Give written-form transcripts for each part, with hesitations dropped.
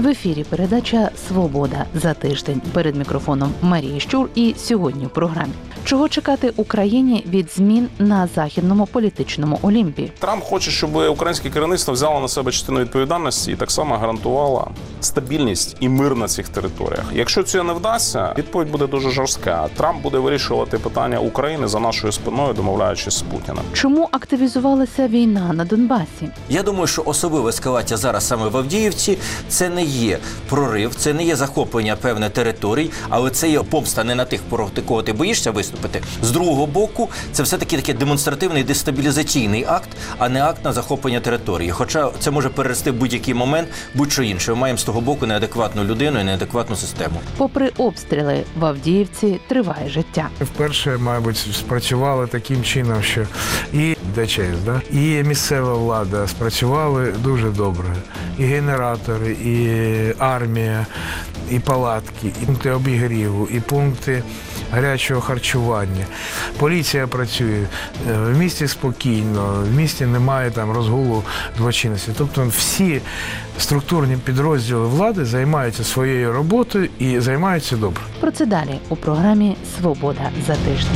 В ефірі передача «Свобода за тиждень». Перед мікрофоном Марія Щур і сьогодні в програмі. Чого чекати Україні від змін на західному політичному Олімпі? Трамп хоче, щоб українське керівництво взяло на себе частину відповідальності і так само гарантувало стабільність і мир на цих територіях. Якщо це не вдасться, відповідь буде дуже жорстка. Трамп буде вирішувати питання України за нашою спиною, домовляючись з Путіним. Чому активізувалася війна на Донбасі? Я думаю, що особливе ескалація зараз саме в Авдіївці – це не є прорив, це не є захоплення певних територій, але це є помста не на тих, проти кого ти боїшся виступити. З другого боку, це все-таки такий демонстративний дестабілізаційний акт, а не акт на захоплення території. Хоча це може перерости в будь-який момент, будь-що інше. Ми маємо з того боку неадекватну людину і неадекватну систему. Попри обстріли, в Авдіївці триває життя. Вперше, мабуть, спрацювали таким чином, що і ДЧС, і місцева влада спрацювали дуже добре. І генератори, і армія, і палатки, і пункти обігріву, і пункти гарячого харчування. Поліція працює, в місті спокійно, в місті немає там розгулу злочинності. Тобто всі структурні підрозділи влади займаються своєю роботою і займаються добре. Про це далі у програмі «Свобода за тиждень».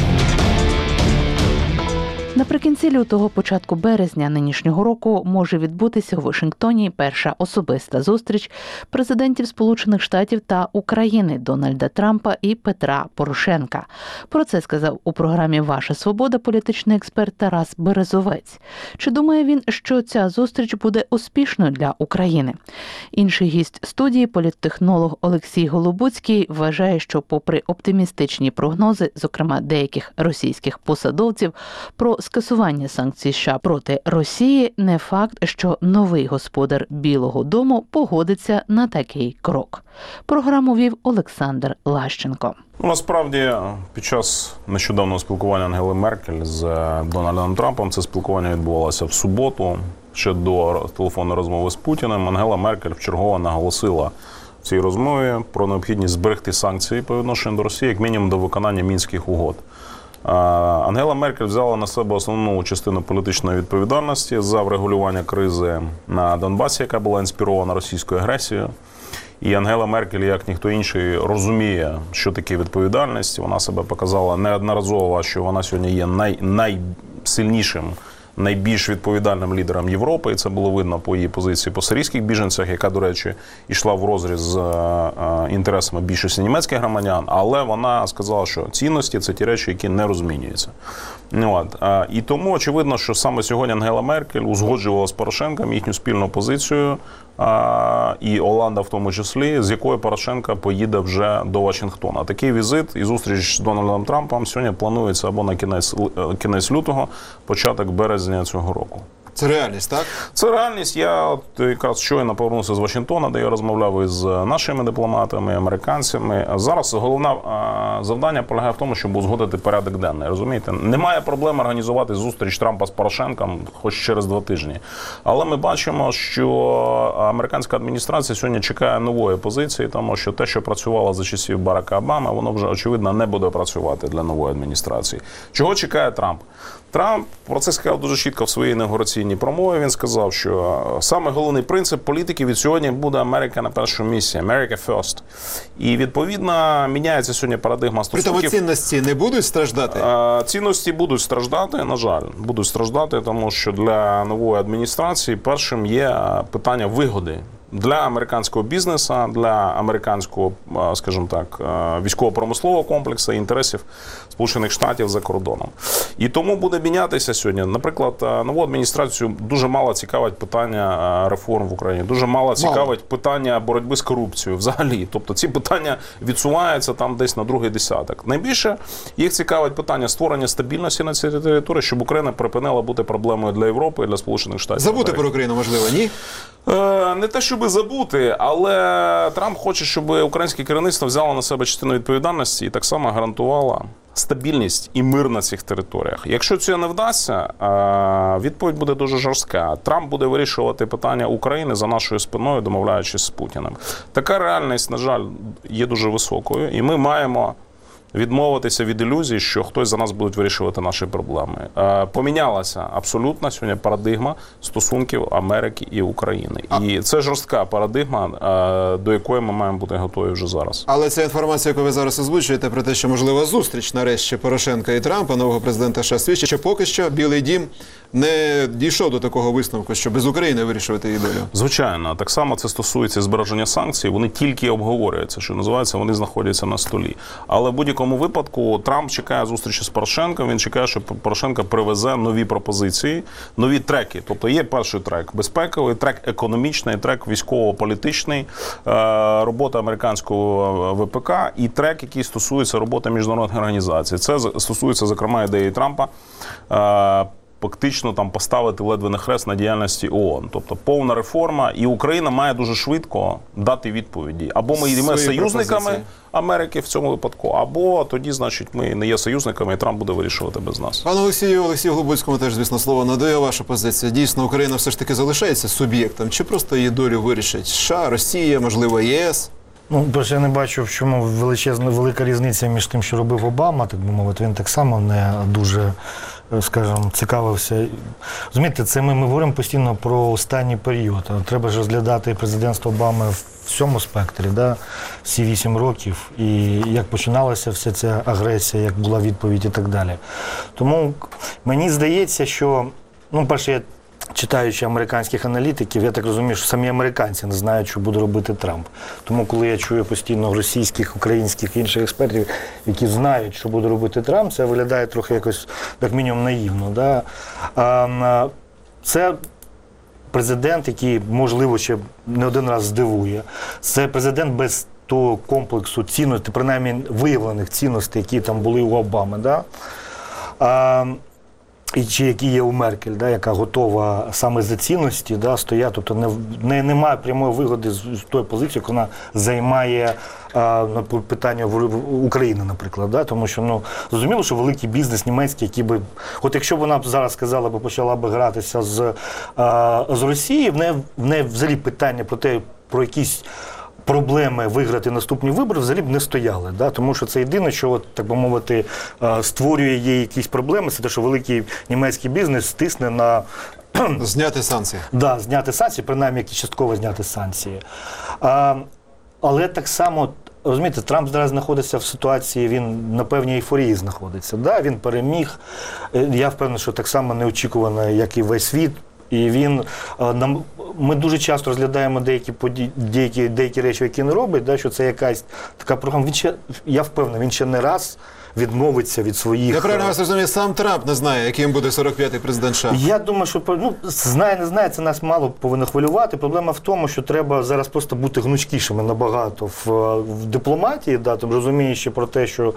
Наприкінці лютого, початку березня нинішнього року може відбутися у Вашингтоні перша особиста зустріч президентів Сполучених Штатів та України Дональда Трампа і Петра Порошенка. Про це сказав у програмі «Ваша свобода» політичний експерт Тарас Березовець. Чи думає він, що ця зустріч буде успішною для України? Інший гість студії, політтехнолог Олексій Голобуцький, вважає, що попри оптимістичні прогнози, зокрема деяких російських посадовців, про скасування санкцій США проти Росії, не факт, що новий господар Білого дому погодиться на такий крок. Програму вів Олександр Лащенко. Насправді, під час нещодавнього спілкування Ангели Меркель з Дональдом Трампом, це спілкування відбувалося в суботу, ще до телефонної розмови з Путіним, Ангела Меркель вчергово наголосила в цій розмові про необхідність зберегти санкції по відношенню до Росії, як мінімум до виконання Мінських угод. Ангела Меркель взяла на себе основну частину політичної відповідальності за врегулювання кризи на Донбасі, яка була інспірована російською агресією. І Ангела Меркель, як ніхто інший, розуміє, що таке відповідальність. Вона себе показала неодноразово, що вона сьогодні є найсильнішим, найбільш відповідальним лідером Європи, і це було видно по її позиції по сирійських біженцях, яка, до речі, йшла в розріз з інтересами більшості німецьких громадян, але вона сказала, що цінності – це ті речі, які не розмінюються. І тому очевидно, що саме сьогодні Ангела Меркель узгоджувала з Порошенком їхню спільну позицію, і Оланда в тому числі, з якою Порошенко поїде вже до Вашингтона. Такий візит і зустріч з Дональдом Трампом сьогодні планується або на кінець лютого, початок березня цього року. Це реальність, так? Це реальність. Я якраз щойно повернувся з Вашингтона, де я розмовляв із нашими дипломатами, американцями. Зараз головне завдання полягає в тому, щоб узгодити порядок денний. Розумієте? Немає проблем організувати зустріч Трампа з Порошенком хоч через 2 тижні. Але ми бачимо, що американська адміністрація сьогодні чекає нової позиції, тому що те, що працювало за часів Барака Обами, воно вже, очевидно, не буде працювати для нової адміністрації. Чого чекає Трамп? Трамп про це сказав дуже чітко в своїй інаугураційній промові. Він сказав, що саме головний принцип політики від сьогодні буде Америка на першому місці. America first. І, відповідно, міняється сьогодні парадигма стосунків. Притому цінності не будуть страждати? Цінності будуть страждати, на жаль. Будуть страждати, тому що для нової адміністрації першим є питання вигоди. Для американського бізнесу, для американського, скажімо так, військово-промислового комплексу і інтересів Сполучених Штатів за кордоном. І тому буде мінятися сьогодні. Наприклад, нову адміністрацію дуже мало цікавить питання реформ в Україні, дуже мало цікавить питання боротьби з корупцією взагалі. Тобто ці питання відсуваються там десь на другий десяток. Найбільше їх цікавить питання створення стабільності на цій території, щоб Україна припинила бути проблемою для Європи і для Сполучених Штатів. Забути про Україну, можливо, ні? Не те, щоб забути, але Трамп хоче, щоб українське керівництво взяло на себе частину відповідальності і так само гарантувало стабільність і мир на цих територіях. Якщо це не вдасться, відповідь буде дуже жорстка. Трамп буде вирішувати питання України за нашою спиною, домовляючись з Путіним. Така реальність, на жаль, є дуже високою, і ми маємо відмовитися від ілюзій, що хтось за нас буде вирішувати наші проблеми. Помінялася абсолютно сьогодні парадигма стосунків Америки і України. І це жорстка парадигма, до якої ми маємо бути готові вже зараз. Але ця інформація, яку ви зараз озвучуєте, про те, що можлива зустріч нарешті Порошенка і Трампа, нового президента США, свідчить, що поки що Білий дім не дійшов до такого висновку, що без України вирішувати її долю. Звичайно, так само це стосується збереження санкцій. Вони тільки обговорюються, що називається, вони знаходяться на столі. Але в будь-якому випадку Трамп чекає зустрічі з Порошенком, він чекає, що Порошенко привезе нові пропозиції, нові треки. Тобто є перший трек безпековий, трек економічний, трек військово-політичний, робота американського ВПК і трек, який стосується роботи міжнародних організацій. Це стосується, зокрема, ідеї Трампа фактично там поставити ледве не хрест на діяльності ООН. Тобто повна реформа, і Україна має дуже швидко дати відповіді. Або ми йдемо союзниками Америки в цьому випадку, або тоді, значить, ми не є союзниками, і Трамп буде вирішувати без нас. Пане Олексію Глобуцькому теж, звісно, слово надає. Ваша позиція. Дійсно, Україна все ж таки залишається суб'єктом? Чи просто її долю вирішить США, Росія, можливо, єС? Ну, перше, я не бачу, в чому велика різниця між тим, що робив Обама, так би мовити. Він так само не дуже, скажімо, цікавився. Розумієте, це ми говоримо постійно про останній період. Треба ж розглядати президентство Обами в всьому спектрі, да? Всі 8 років, і як починалася вся ця агресія, як була відповідь і так далі. Тому мені здається, що, ну, перше, я читаючи американських аналітиків, я так розумію, що самі американці не знають, що буде робити Трамп. Тому коли я чую постійно російських, українських, інших експертів, які знають, що буде робити Трамп, це виглядає трохи якось, як мінімум, наївно. Да? Це президент, який, можливо, ще не один раз здивує. Це президент без того комплексу цінностей, принаймні виявлених цінностей, які там були у Обами. Да? І чи які є у Меркель, да, яка готова саме за цінності, да, стояти, тобто немає прямої вигоди з тої позиції, яку вона займає на питання України, наприклад. Да, тому що, ну, зрозуміло, що великий бізнес німецький, який би, от якщо б вона зараз сказала, почала б гратися з Росією, в неї взагалі питання про якісь проблеми виграти наступні вибори взагалі б не стояли. Да? Тому що це єдине, що, так би мовити, створює їй якісь проблеми, це те, що великий німецький бізнес стисне на... Зняти санкції. Так, да, зняти санкції, принаймні частково зняти санкції. Але так само, розумієте, Трамп зараз знаходиться в ситуації, він на певній ейфорії знаходиться. Да? Він переміг, я впевнений, що так само неочікувано, як і весь світ. І він, ми дуже часто розглядаємо деякі речі, які він робить, да, що це якась така програма. Я впевнений, він ще не раз відмовиться від своїх... Я правильно вас розумію, сам Трамп не знає, яким буде 45-й президент США? Я думаю, що, ну, знає, не знає, це нас мало повинно хвилювати. Проблема в тому, що треба зараз просто бути гнучкішими набагато в дипломатії, да, тому розуміючи про те, що...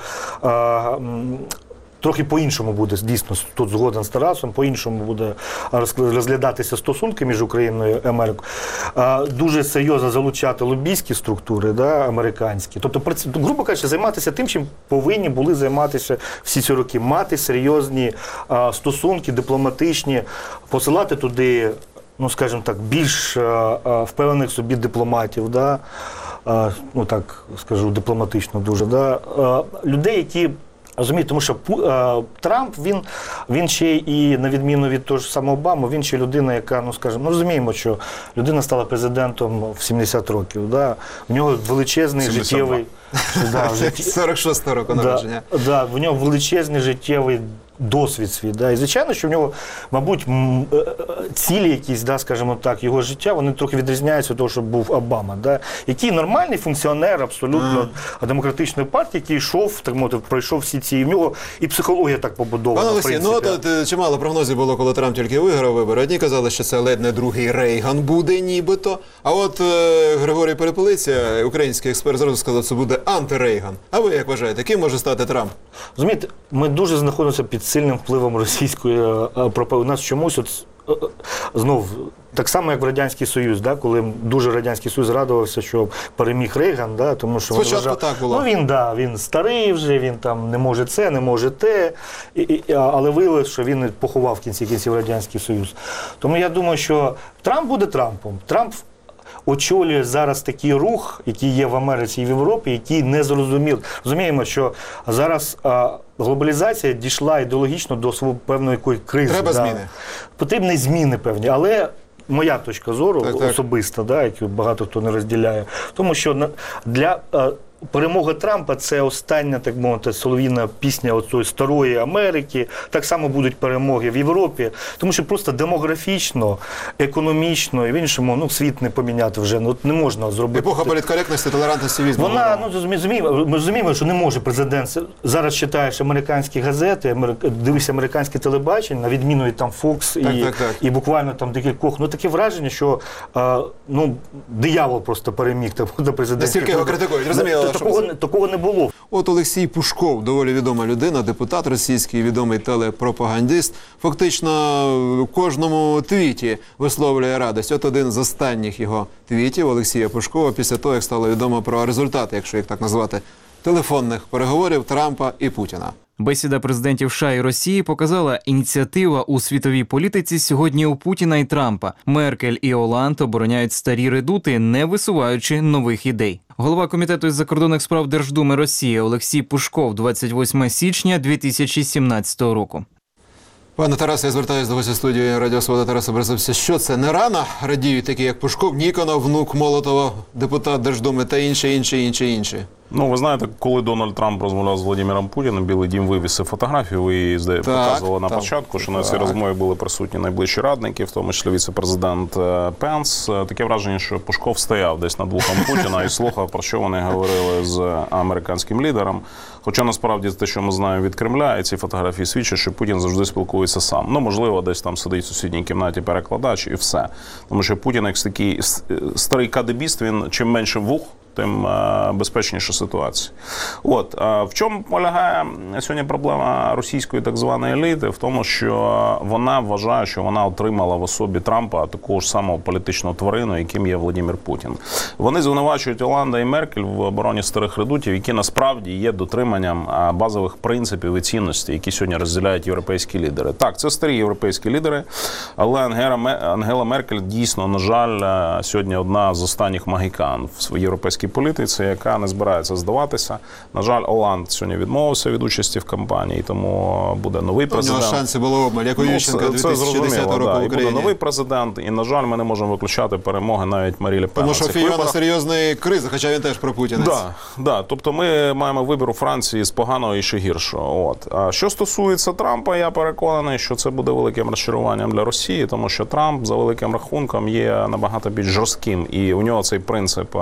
Трохи по-іншому буде, дійсно, тут згоден з Тарасом, по-іншому буде розглядатися стосунки між Україною і Америкою. Дуже серйозно залучати лобійські структури, да, американські. Тобто, грубо кажучи, займатися тим, чим повинні були займатися всі ці роки. Мати серйозні стосунки, дипломатичні, посилати туди, ну, скажімо так, більш впевнених собі дипломатів, да, ну, так скажу, дипломатично дуже, да, людей, які... Розумієте, тому що Трамп, він ще і, на відміну від того ж самого Обами, він ще людина, яка, ну, скажімо, ну, розуміємо, що людина стала президентом в 70 років, да? В нього величезний 72. життєвий... Да, 46-го року народження. Да, в нього величезний життєвий досвід свій. Да? І, звичайно, що в нього, мабуть, цілі якісь, да, скажімо так, його життя, вони трохи відрізняються від того, що був Обама. Да? Який нормальний функціонер абсолютно демократичної партії, який йшов, так мовити, пройшов всі ці, в нього і психологія так побудована. Пане Олексій, ну от чимало прогнозів було, коли Трамп тільки виграв вибори. Одні казали, що це ледь не другий Рейган буде нібито. А от Григорій Перепелиця, український експерт, зразу сказав, що це буде анти-Рейган. А ви як вважаєте, ким може стати Трамп? Розумієте, ми дуже знаходимося під сильним впливом російської пропаганди. У нас чомусь от, знов, так само, як в Радянський Союз, да, коли дуже Радянський Союз радувався, що переміг Рейган, да, тому що спочатку так було. Ну, він старий вже, він там не може це, не може те, але виявилось, що він поховав в кінці кінців Радянський Союз. Тому я думаю, що Трамп буде Трампом. Трамп очолює зараз такий рух, який є в Америці і в Європі, який не зрозумів. Розуміємо, що зараз глобалізація дійшла ідеологічно до певної якоїсь кризи. Треба зміни. Потрібні зміни певні, але моя точка зору Так. особиста, яку багато хто не розділяє, тому що для перемога Трампа – це остання, так мовити, солов'їна пісня оцієї старої Америки. Так само будуть перемоги в Європі, тому що просто демографічно, економічно і в іншому світ не поміняти вже. Не можна зробити. Епоха політкоректності, толерантності візьме. Ми розуміємо, що не може президент. Зараз читаєш американські газети, дивишся американське телебачення, на відміну від там Fox і буквально там декількох. Таке враження, що диявол просто переміг до президентських. Настільки його критикують, розуміло. Такого не було. От Олексій Пушков, доволі відома людина, депутат російський, відомий телепропагандист, фактично в кожному твіті висловлює радість. От один з останніх його твітів Олексія Пушкова після того, як стало відомо про результати, якщо їх так назвати, телефонних переговорів Трампа і Путіна. Бесіда президентів США і Росії показала, ініціатива у світовій політиці сьогодні у Путіна і Трампа. Меркель і Оланд обороняють старі редути, не висуваючи нових ідей. Голова Комітету із закордонних справ Держдуми Росії Олексій Пушков 28 січня 2017 року. Пане Тарасе, я звертаюся до гостя студії Радіо Свобода Тараса Березовця. Що це, не рано радіють такі, як Пушков, Ніконов, внук Молотова, депутат Держдуми та інші? Ви знаєте, коли Дональд Трамп розмовляв з Володимиром Путіним, Білий дім вивісив фотографію, ви її, показували на початку, що на цій розмові були присутні найближчі радники, в тому числі віце-президент Пенс. Таке враження, що Пушков стояв десь над вухом Путіна і слухав, про що вони говорили з американським лідером. Хоча насправді те, що ми знаємо від Кремля, і ці фотографії свідчать, що Путін завжди спілкується сам. Можливо, десь там сидить в сусідній кімнаті перекладач і все. Тому що Путін, як такий старий кадебіст, він чим менше вух, тим безпечніша ситуація. В чому полягає сьогодні проблема російської так званої еліти? В тому, що вона вважає, що вона отримала в особі Трампа такого ж самого політичного тварину, яким є Володимир Путін. Вони звинувачують Оланда і Меркель в обороні старих редутів, які насправді є дотриманням базових принципів і цінностей, які сьогодні розділяють європейські лідери. Так, це старі європейські лідери, але Ангела Меркель дійсно, на жаль, сьогодні одна з останніх магікан в своїй європейській політиці, яка не збирається здаватися. На жаль, Оланд сьогодні відмовився від участі в кампанії, тому буде новий президент. У нього шанси було обмаль, як у Ющенка 2010 року в Україні. І буде новий президент, і, на жаль, ми не можемо виключати перемоги навіть Марі Ле Пен. Тому що Фіона серйозної кризи, хоча він теж пропутінець. Так. Тобто ми маємо вибір у Франції з поганого і ще гіршого. А що стосується Трампа, я переконаний, що це буде великим розчаруванням для Росії, тому що Трамп, за великим рахунком, є набагато більш жорстким. І у нього цей принцип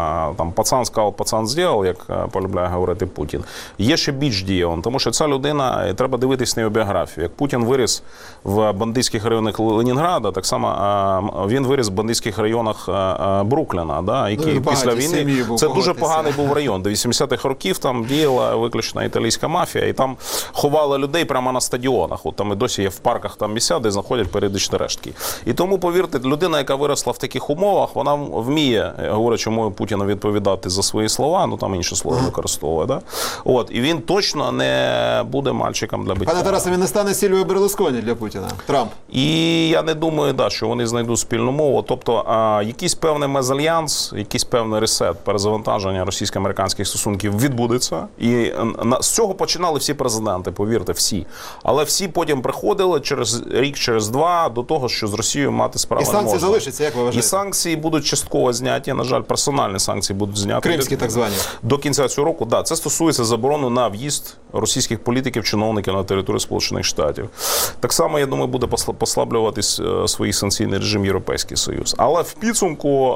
пацан сказав, пацан зробив, як полюбляє говорити Путін, є ще більш дієвим, тому що ця людина, треба дивитись на його біографію. Як Путін виріс в бандитських районах Ленінграда, так само він виріс в бандитських районах Брукліна, які після війни, це дуже поганий був район. До 80-х років там діяла виключно італійська мафія, і там ховали людей прямо на стадіонах. Там і досі є в парках там місця, де знаходять періодичні рештки. І тому, повірте, людина, яка виросла в таких умовах, вона вміє, говорячи мовою Путіна, відповідати за свої слова, там інші слова використовує. І він точно не буде мальчиком для биття. Пане Тарасе, він не стане Сільвіо Берлусконі для Путіна, Трамп? І я не думаю, що вони знайдуть спільну мову. Тобто, якийсь певний мезальянс, якийсь певний ресет, перезавантаження російсько-американських стосунків відбудеться. І з цього починали всі президенти, повірте, всі. Але всі потім приходили через рік, через два до того, що з Росією мати справу не можна. І санкції залишаться, як ви вважаєте? І санкції будуть частково зняті, на жаль, персональні санкції будуть зняті. Кримські так звані. До кінця цього року, це стосується заборони на в'їзд російських політиків, чиновників на територію Сполучених Штатів. Так само, я думаю, буде послаблюватись свій санкційний режим Європейський Союз. Але в підсумку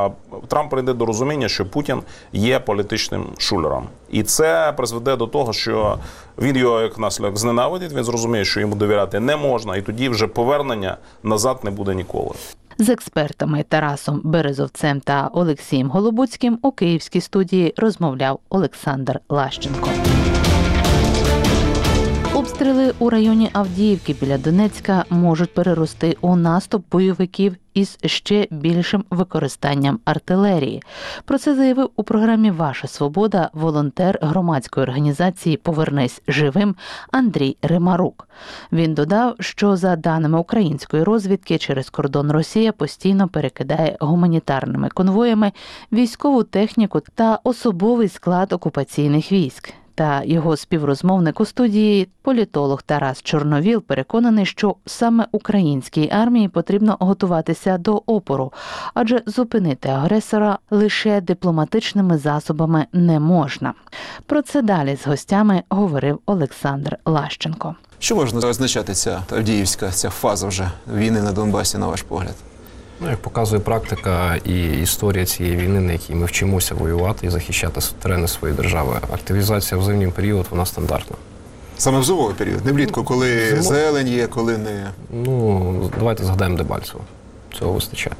Трамп прийде до розуміння, що Путін є політичним шулером. І це призведе до того, що він його, як наслідок, зненавидить, він зрозуміє, що йому довіряти не можна, і тоді вже повернення назад не буде ніколи. З експертами Тарасом Березовцем та Олексієм Голобуцьким у Київській студії розмовляв Олександр Лащенко. Обстріли у районі Авдіївки біля Донецька можуть перерости у наступ бойовиків із ще більшим використанням артилерії. Про це заявив у програмі «Ваша свобода» волонтер громадської організації «Повернись живим» Андрій Римарук. Він додав, що за даними української розвідки, через кордон Росія постійно перекидає гуманітарними конвоями військову техніку та особовий склад окупаційних військ. Та його співрозмовник у студії, політолог Тарас Чорновіл, переконаний, що саме українській армії потрібно готуватися до опору, адже зупинити агресора лише дипломатичними засобами не можна. Про це далі з гостями говорив Олександр Лащенко. Що можна означати ця Авдіївська, ця фаза вже війни на Донбасі, на ваш погляд? Ну, як показує практика і історія цієї війни, на якій ми вчимося воювати і захищати терени своєї держави, активізація в зимній період, вона стандартна. Саме в зимовий період, не влітку, коли зелень є, коли не... Ну, давайте згадаємо Дебальцево. Цього вистачає.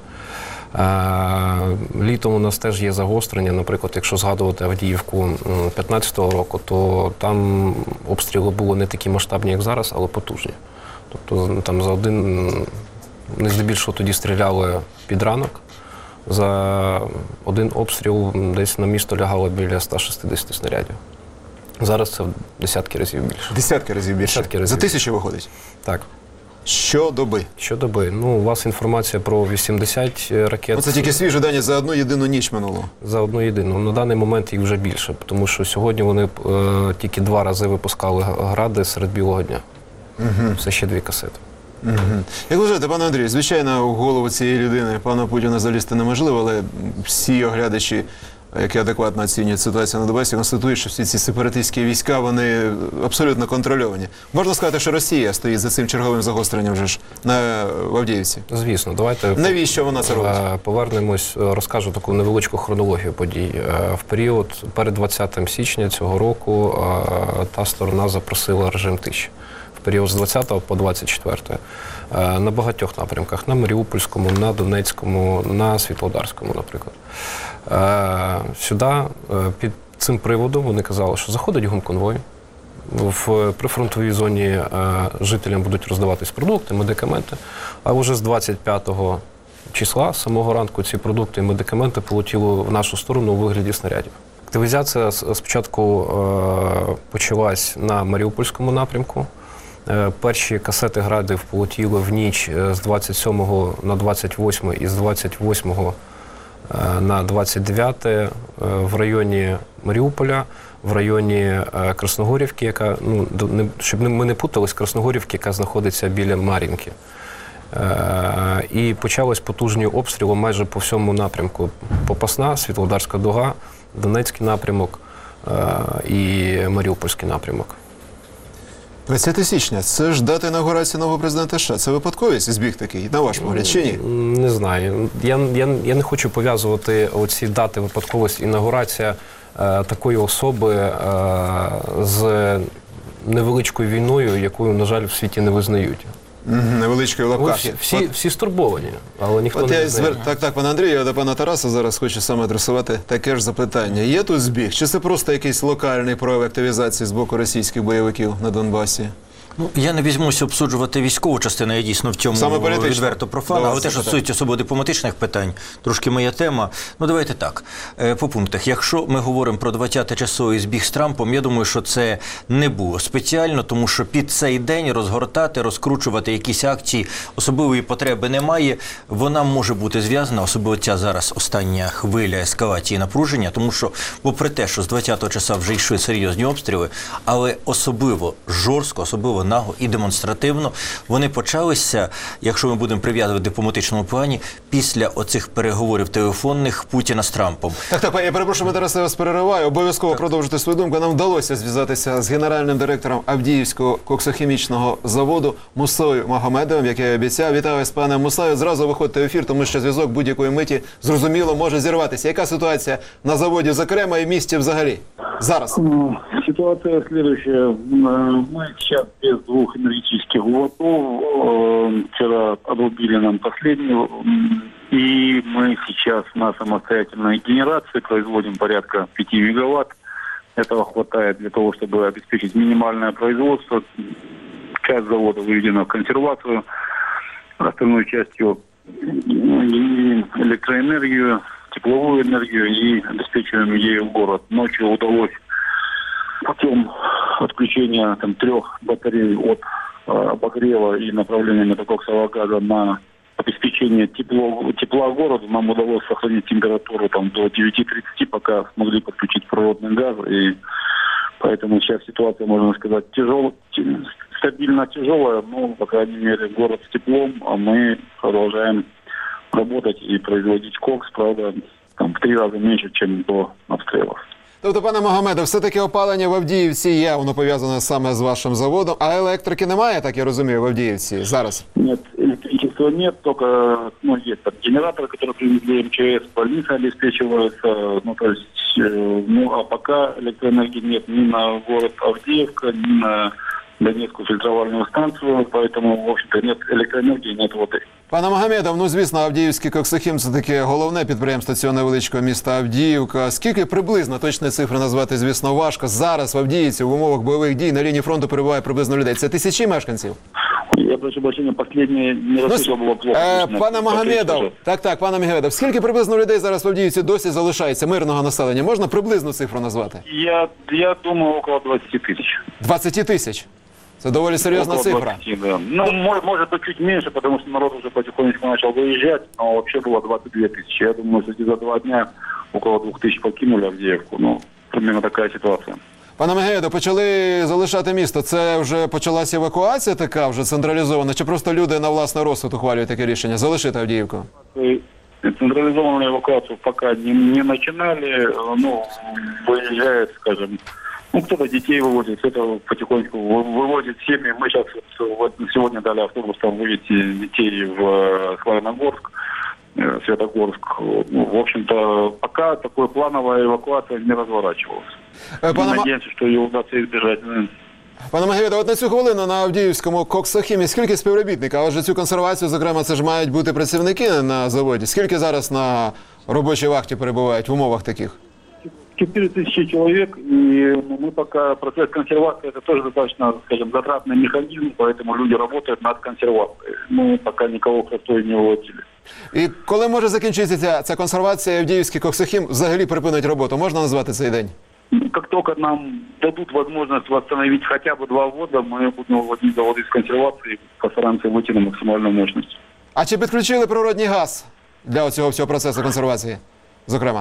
Літом у нас теж є загострення. Наприклад, якщо згадувати Авдіївку 15-го року, то там обстріли були не такі масштабні, як зараз, але потужні. Тобто там за один... Вони здебільшого тоді стріляли під ранок. За один обстріл десь на місто лягало біля 160 снарядів. Зараз це в десятки разів більше. Десятки разів більше? Десятки разів. За 1000 виходить? Так. Щодоби? Щодоби. Ну, у вас інформація про 80 ракет. Ну, це тільки свіжі дані за одну єдину ніч минуло. За одну єдину. На даний момент їх вже більше, тому що сьогодні вони тільки 2 рази випускали гради серед білого дня. Угу. Це ще 2 касети. Угу. Як вважаєте, пане Андрію, звичайно, в голову цієї людини пана Путіна залізти неможливо, але всі оглядачі, які адекватно оцінюють ситуацію на Донбасі, констатують, що всі ці сепаратистські війська, вони абсолютно контрольовані. Можна сказати, що Росія стоїть за цим черговим загостренням вже ж в Авдіївці? Звісно, давайте... Навіщо вона це робить? Повернемось, розкажу таку невеличку хронологію подій. В період перед 20 січня цього року та сторона запросила режим тиші. В період з 20 по 24 на багатьох напрямках, на Маріупольському, на Донецькому, на Світлодарському, наприклад. Сюди під цим приводом вони казали, що заходить гумконвой, в прифронтовій зоні жителям будуть роздаватись продукти, медикаменти, а вже з 25 числа, з самого ранку, ці продукти і медикаменти полетіли в нашу сторону у вигляді снарядів. Активізація спочатку почалась на Маріупольському напрямку. Перші касети градів полетіли в ніч з 27 на 28 і з 28 на 29 в районі Маріуполя, в районі Красногорівки, яка, щоб ми не путались, Красногорівки, яка знаходиться біля Мар'їнки. І почались потужні обстріли майже по всьому напрямку. Попасна, Світлодарська дуга, Донецький напрямок і Маріупольський напрямок. 20 січня – це ж дата інаугурації нового президента США. Це випадковість, збіг такий, на ваш погляд, чи ні? Не знаю. Я не хочу пов'язувати оці дати випадковості інаугурація такої особи з невеличкою війною, якою, на жаль, в світі не визнають. Невеличкою лапках. Всі стурбовані, але ніхто не визнає. Так, пане Андрію, я до пана Тараса зараз хочу саме адресувати таке ж запитання. Є тут збіг? Чи це просто якийсь локальний прояв активізації з боку російських бойовиків на Донбасі? Ну, я не візьмуся обсуджувати військову частину, я дійсно в цьому відверто профан, але те, що стосується особливо дипломатичних питань, трошки моя тема. Ну, давайте так, по пунктах. Якщо ми говоримо про 20 число і збіг з Трампом, я думаю, що це не було спеціально, тому що під цей день розгортати, розкручувати якісь акції, особливої потреби немає. Вона може бути зв'язана, особливо ця зараз остання хвиля ескалації напруження, тому що, попри те, що з 20 числа вже йшли серйозні обстріли, але особливо жорстко, особливо наго і демонстративно, вони почалися, якщо ми будемо прив'язувати в дипломатичному плані, після оцих переговорів телефонних Путіна з Трампом. Так, я перепрошую, Тарас, я вас перериваю. Обов'язково продовжити свою думку. Нам вдалося зв'язатися з генеральним директором Авдіївського коксохімічного заводу Мусою Магомедовим, як я і обіцяв. Вітаю вас, пане Мусаю. Зразу виходьте в ефір, тому що зв'язок будь-якої миті, зрозуміло, може зірватися. Яка ситуація на заводі, зокрема, і в місті взагалі? Зараз. Ситуация следующая. Мы сейчас без 2 энергетических глотов. Вчера отрубили нам последнюю. И мы сейчас на самостоятельной генерации производим порядка 5 мегаватт. Этого хватает для того, чтобы обеспечить минимальное производство. Часть завода выведена в консервацию, остальной частью и электроэнергию, тепловую энергию, и обеспечиваем ею город. Ночью удалось путем отключения 3 батарей от обогрева и направления метакоксового газа на обеспечение тепла городу, нам удалось сохранить температуру до 9:30, пока смогли подключить природный газ. И поэтому сейчас ситуация, можно сказать, стабильно тяжелая, но, по крайней мере, город с теплом, а мы продолжаем работать и производить кокс, правда, в 3 раза меньше, чем до обстрелов. Тобто, пане Магомеде, все-таки опалення в Авдіївці є, воно пов'язане саме з вашим заводом, а електрики немає, так я розумію, в Авдіївці зараз? Нет, электричества нет, только есть генераторы, которые привезли МЧС, больница обеспечивается, а пока электроэнергии нет ни на город Авдеевка, ни на Донецкую фильтровальную станцию, поэтому, в общем-то, нет электроэнергии, нет воды. Пане Магомедов, звісно, Авдіївський коксохім – це таке головне підприємство цього невеличкого міста Авдіївка. Скільки приблизно, точні цифри назвати, звісно, важко, зараз в Авдіївці в умовах бойових дій на лінії фронту перебуває приблизно людей? Це тисячі мешканців? Я прошу прощения, последнее не расслышал, было плохо. Пане Магомедов, так, пане Магомедов, скільки приблизно людей зараз в Авдіївці досі залишається мирного населення? Можна приблизну цифру назвати? Я думаю, около 20 тысяч. 20 тисяч? Це доволі серйозна цифра. 20, да. Может быть, чуть меньше, потому что народ уже потихонечку начал выезжать, но вообще было 22 тысячи. Я думаю, что за 2 дня около 2 тысяч покинули Авдеевку. Примерно такая ситуация. Пане Магомедов, почали залишати місто. Це вже почалася евакуація така, вже централізована, чи просто люди на власний розсуд ухвалюють таке рішення залишити Авдіївку? Централизованную эвакуацию пока не начинали, выезжает, скажем, кто-то детей вывозит, кто-то потихоньку вывозит семьи. Мы сейчас сегодня дали автобус вывести детей в Славяногорск, Светогорск. В общем-то, пока такой плановая эвакуация не разворачивалась. Надеемся, что ее удастся избежать. Пане Магомедов, на цю хвилину на Авдіївському коксохімі скільки співробітників? Адже цю консервацію, зокрема, це ж мають бути працівники на заводі. Скільки зараз на робочій вахті перебувають в умовах таких? 4000 человек, и мы пока процесс консервации, это тоже достаточно, скажем, затратный механизм, поэтому люди работают над консервацией. Мы пока никого в простой не выводили. І коли може закінчитися ця консервація, Авдіївський коксохім взагалі припинить роботу? Можна назвати цей день? Как только нам дадут возможность восстановить хотя бы 2 ввода, мы будем выводить заводы из консервации, постараемся выйти на максимальную мощность. А чи підключили природний газ для цього всього процесу консервації, зокрема?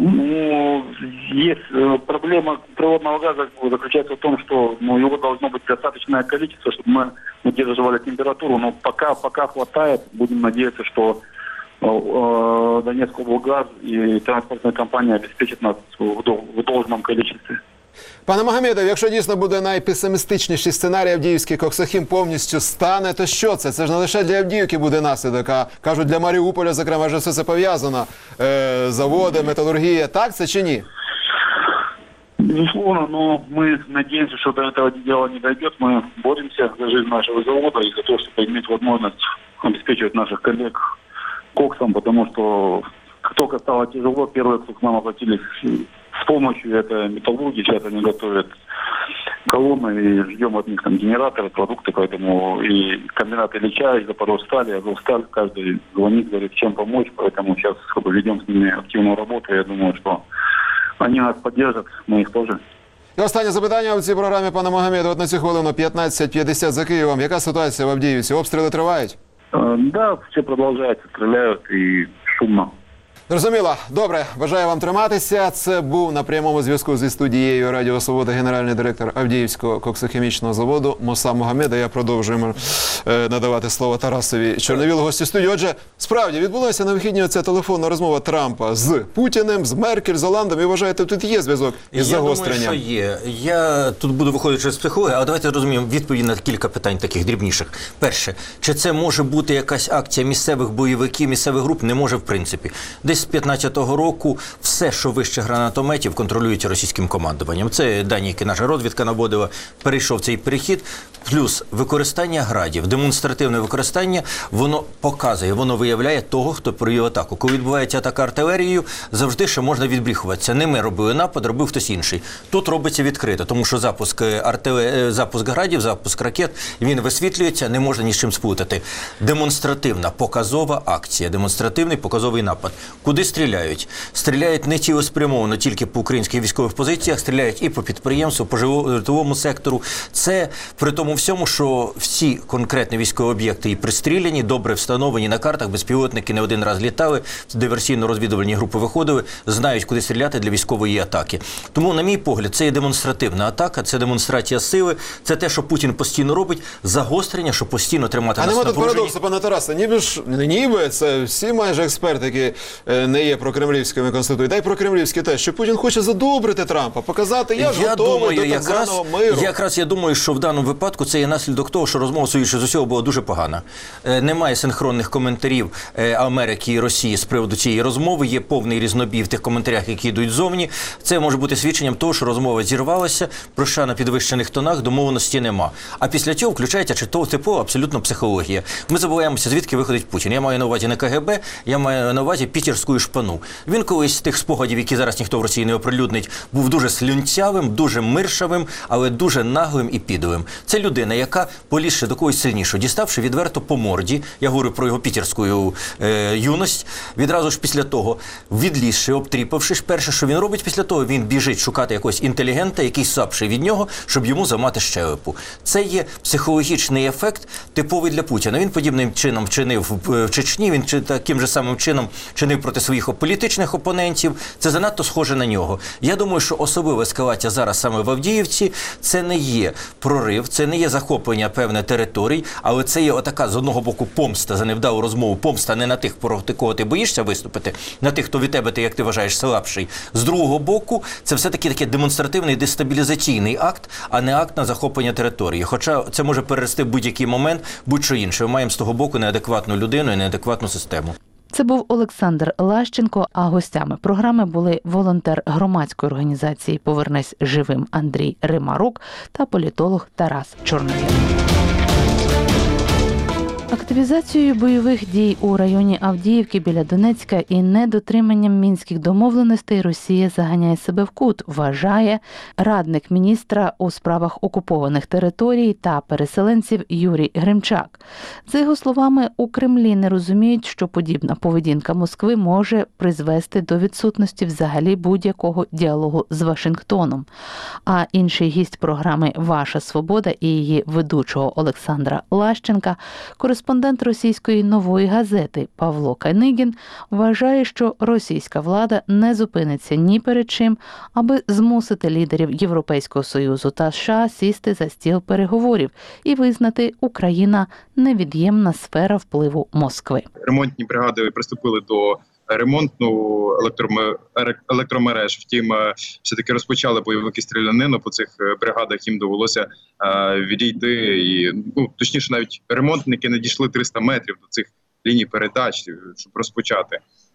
Есть проблема природного газа заключается в том, что его должно быть достаточное количество, чтобы мы удерживали температуру, но пока хватает. Будем надеяться, что Донецкоблгаз и транспортная компания обеспечат нас в должном количестве. Пане Магомедов, якщо дійсно буде найпесимістичніший сценарій, Авдіївський коксохім повністю стане, то що це? Це ж не лише для Авдіївки буде наслідок, а кажуть, для Маріуполя, зокрема, вже все це пов'язано. Заводи, металургія. Так це чи ні? Безусловно, но мы надеемся, что до этого дела не дойдет. Мы боремся за жизнь нашего завода и за то, чтобы иметь возможность обеспечивать наших коллег коксом, потому что как только стало тяжело, первые, кто к нам обратились с помощью, это металлурги, сейчас они готовят колонны и ждем от них генераторы, продукты, поэтому и комбинат Ильича, и Запорожсталь, и Азовсталь, каждый звонит, говорит, чем помочь, поэтому сейчас ведем с ними активную работу, я думаю, что они нас поддержат, мы их тоже. І останнє запитання в цій програмі, пане Магомедов, на цю хвилину 15:50 за Києвом. Яка ситуація в Авдіївці? Обстріли тривають? Да, все продолжается, стреляют и шумно. Зрозуміло. Добре, бажаю вам триматися. Це був на прямому зв'язку зі студією Радіо Свобода генеральний директор Авдіївського коксохімічного заводу Муса Магомедов. Я продовжуємо надавати слово Тарасові Чорновілу, гості студії. Отже, справді, відбулася на вихідні оця телефонна розмова Трампа з Путіним, з Меркель, з Оландом. І вважаєте, тут є зв'язок із загостренням? Я думаю, що є. Я тут буду виходити з психології, але давайте розуміємо відповіді на кілька питань таких дрібніших. Перше, чи це може бути якась акція місцевих бойовиків, місцевих груп? Не може в принципі. Десь з 15-го року все, що вище гранатометів, контролюється російським командуванням. Це дані, які наша розвідка наводила. Перейшов цей перехід. плюс використання градів, демонстративне використання, воно показує, воно виявляє того, хто провів атаку. Коли відбувається атака артилерією, завжди ще можна відбріхуватися. Не ми робили напад, робив хтось інший. Тут робиться відкрито, тому що запуск градів, запуск ракет, він висвітлюється, не можна ні з чим сплутати. Демонстративна, показова акція, демонстративний, показовий напад. Куди стріляють? Стріляють не цілеспрямовано тільки по українських військових позиціях, стріляють і по підприємству, по житловому сектору. Це при тому всьому, що всі конкретні військові об'єкти і пристріляні, добре встановлені на картах, безпілотники не один раз літали, диверсійно-розвідувальні групи виходили, знають, куди стріляти для військової атаки. Тому, на мій погляд, це є демонстративна атака, це демонстрація сили, це те, що Путін постійно робить, загострення, щоб постійно тримати нас на напруженні. А нема тут напруженні. парадоксу, пане Тарасе, ніби це всі майже експерти, які не є прокремлівськими конституціями, та й прокремлівські теж, що Путін хоче задобрити Трампа, показати, я ж готовий до так званого миру. Якраз я думаю, що в даному випадку це є наслідок того, що розмова, судячи з усього, була дуже погана. Немає синхронних коментарів Америки і Росії з приводу цієї розмови, є повний різнобій в тих коментарях, які йдуть ззовні. Це може бути свідченням того, що розмова зірвалася, пройшла на підвищених тонах, домовленості нема. А після цього включається типова абсолютно психологія. Ми забуваємося, звідки виходить Путін. Я маю на увазі не КГБ, я маю на увазі пітерську шпану. Він колись з тих спогадів, які зараз ніхто в Росії не оприлюднить, був дуже слюнцявим, дуже миршавим, але дуже наглим і підлим. Це людина, яка, полізши до когось сильнішого, діставши відверто по морді, я говорю про його пітерську юність, відразу ж після того, відлізши, обтріпавшись, перше, що він робить після того, він біжить шукати якогось інтелігента, який слабший від нього, щоб йому замати щелепу. Це є психологічний ефект, типовий для Путіна. Він подібним чином вчинив в Чечні, він таким же самим чином чинив проти своїх політичних опонентів. Це занадто схоже на нього. Я думаю, що особлива ескалація зараз саме в Авдіївці – це не є прорив, це не є захоплення певних територій, але це є отака, з одного боку, помста за невдалу розмову, помста не на тих, проти кого ти боїшся виступити, на тих, хто від тебе, ти, як ти вважаєш, слабший. З другого боку, це все-таки такий демонстративний дестабілізаційний акт, а не акт на захоплення території. Хоча це може перерости в будь-який момент, будь-що інше. Ми маємо з того боку неадекватну людину і неадекватну систему. Це був Олександр Лащенко, а гостями програми були волонтер громадської організації «Повернись живим» Андрій Римарук та політолог Тарас Чорновіл. Активізацією бойових дій у районі Авдіївки біля Донецька і недотриманням мінських домовленостей Росія заганяє себе в кут, вважає радник міністра у справах окупованих територій та переселенців Юрій Гримчак. За його словами, у Кремлі не розуміють, що подібна поведінка Москви може призвести до відсутності взагалі будь-якого діалогу з Вашингтоном. А інший гість програми «Ваша свобода» і її ведучого Олександра Лащенка, кореспондент російської «Нової газети» Павло Канигін, вважає, що російська влада не зупиниться ні перед чим, аби змусити лідерів Європейського Союзу та США сісти за стіл переговорів і визнати Україна невід'ємна сфера впливу Москви. Ремонтні бригади приступили до ремонту електромереж. Втім, все-таки розпочали бойовики стрілянину по цих бригадах, їм довелося відійти. І, точніше, навіть ремонтники не дійшли 300 метрів до цих ліній передач, щоб розпочати.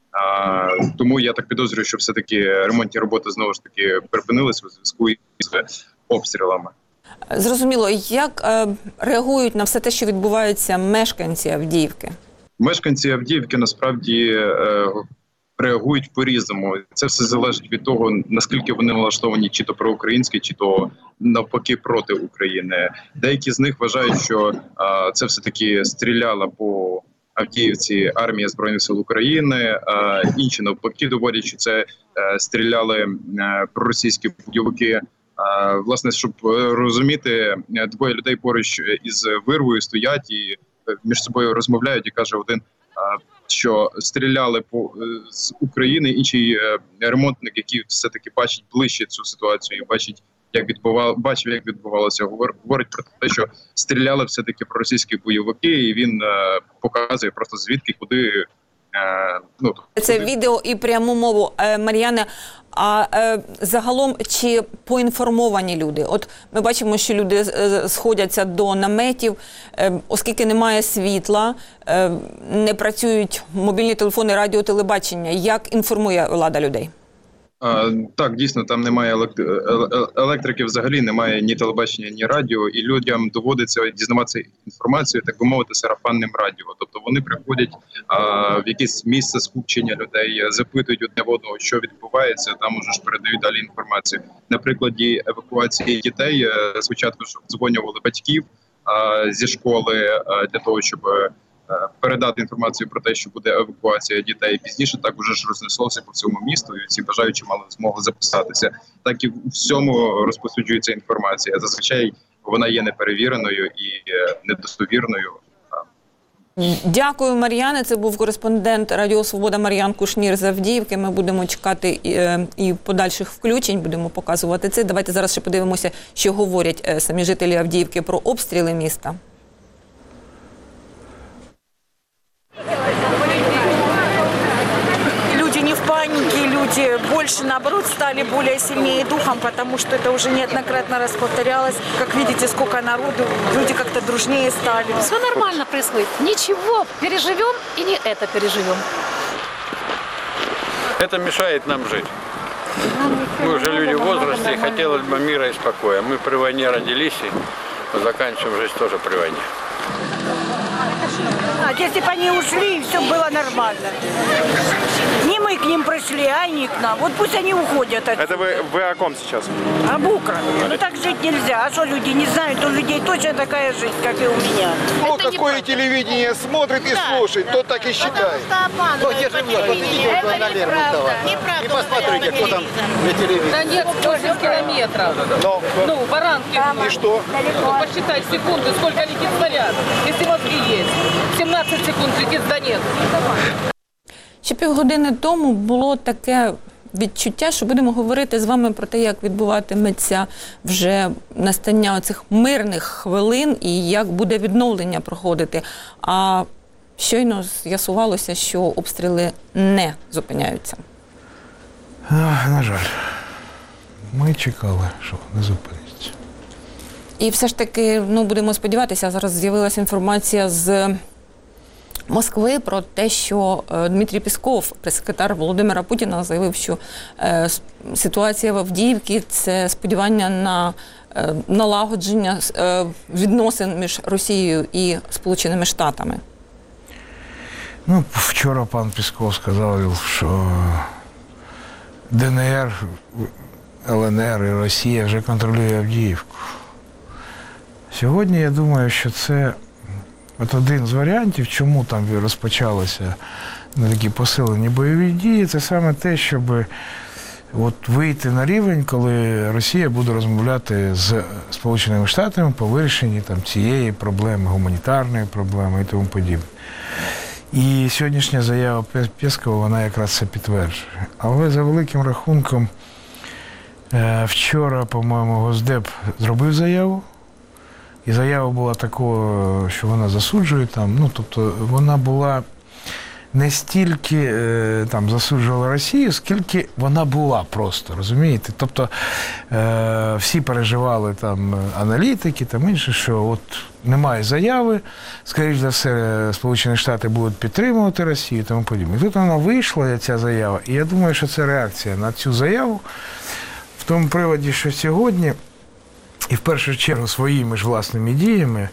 Тому я так підозрюю, що все-таки ремонтні роботи знову ж таки припинилися у зв'язку з обстрілами. Зрозуміло. Як реагують на все те, що відбувається мешканці Авдіївки? Мешканці Авдіївки насправді реагують по-різному. Це все залежить від того, наскільки вони налаштовані чи то проукраїнські, чи то навпаки проти України. Деякі з них вважають, що це все-таки стріляла по Авдіївці армія Збройних сил України, інші навпаки доводять, що це стріляли проросійські бойовики. Власне, щоб розуміти, двоє людей поруч із вирвою стоять і між собою розмовляють, і каже один, що стріляли з України, інший ремонтник, який все-таки бачить ближче цю ситуацію, бачить, бачив, як відбувалося, говорить про те, що стріляли все-таки російські бойовики, і він показує просто звідки, куди. Це відео і пряму мову. Мар'яне, а загалом чи поінформовані люди? От ми бачимо, що люди сходяться до наметів, оскільки немає світла, не працюють мобільні телефони, радіо, телебачення. Як інформує влада людей? Так, дійсно, там немає електрики взагалі, немає ні телебачення, ні радіо, і людям доводиться дізнаватися інформацію, так би мовити, сарафанним радіо. Тобто вони приходять в якесь місце скупчення людей, запитують одне в одного, що відбувається, там уже ж передають далі інформацію. На прикладі евакуації дітей спочатку ж дзвонювали батьків зі школи для того, щоб передати інформацію про те, що буде евакуація дітей. Пізніше так уже ж рознеслося по всьому місту, і всі бажаючі мали змогу записатися. Так і в всьому розповсюджується інформація. Зазвичай вона є неперевіреною і недостовірною. Дякую, Мар'яне. Це був кореспондент Радіо Свобода Мар'ян Кушнір з Авдіївки. Ми будемо чекати і подальших включень, будемо показувати це. Давайте зараз ще подивимося, що говорять самі жителі Авдіївки про обстріли міста. Люди не в панике, люди больше, наоборот, стали более сильнее духом, потому что это уже неоднократно раз повторялось. Как видите, сколько народу, люди как-то дружнее стали. Все нормально происходит. Ничего, переживем и не это переживем. Это мешает нам жить. Мы уже люди в возрасте, и хотелось бы мира и спокоя. Мы при войне родились и заканчиваем жизнь тоже при войне. Если бы они ушли, все было нормально. Не мы к ним пришли, а они к нам. Вот пусть они уходят отсюда. Это вы о ком сейчас? Об Украине. Ну так жить нельзя. А что люди не знают, у людей точно такая жизнь, как и у меня. Кто какое телевидение смотрит и слушает, тот так и считает. Кто где живет, вот идите на Лермонтова. И посмотрите, кто там на телевидении. Да нет, 80 километров. Ну, Баранки. И что? Ну, посчитай секунды, сколько летит снаряд. Если мозги есть. 17 секунд летит с Донецка. Ще півгодини тому було таке відчуття, що будемо говорити з вами про те, як відбуватиметься вже настання оцих мирних хвилин і як буде відновлення проходити. А щойно з'ясувалося, що обстріли не зупиняються. На жаль, ми чекали, що не зупиниться. І все ж таки, будемо сподіватися, зараз з'явилася інформація з Москви про те, що Дмитрій Пісков, прес-секретар Володимира Путіна, заявив, що ситуація в Авдіївці – це сподівання на налагодження відносин між Росією і Сполученими Штатами. Вчора пан Пісков сказав, що ДНР, ЛНР і Росія вже контролює Авдіївку. Сьогодні, я думаю, що це один з варіантів, чому там розпочалися такі посилені бойові дії, це саме те, щоб вийти на рівень, коли Росія буде розмовляти з Сполученими Штатами по вирішенні цієї проблеми, гуманітарної проблеми і тому подібне. І сьогоднішня заява Пєскова, вона якраз це підтверджує. Але за великим рахунком, вчора, по-моєму, Госдеп зробив заяву. І заява була такого, що вона засуджує там, тобто вона була не стільки засуджувала Росію, скільки вона була просто, розумієте? Тобто всі переживали там аналітики, інші, що немає заяви, скоріш за все, Сполучені Штати будуть підтримувати Росію і тому подібне. І тут вона вийшла, ця заява, і я думаю, що це реакція на цю заяву в тому приводі, що сьогодні і в першу чергу своїми ж власними діями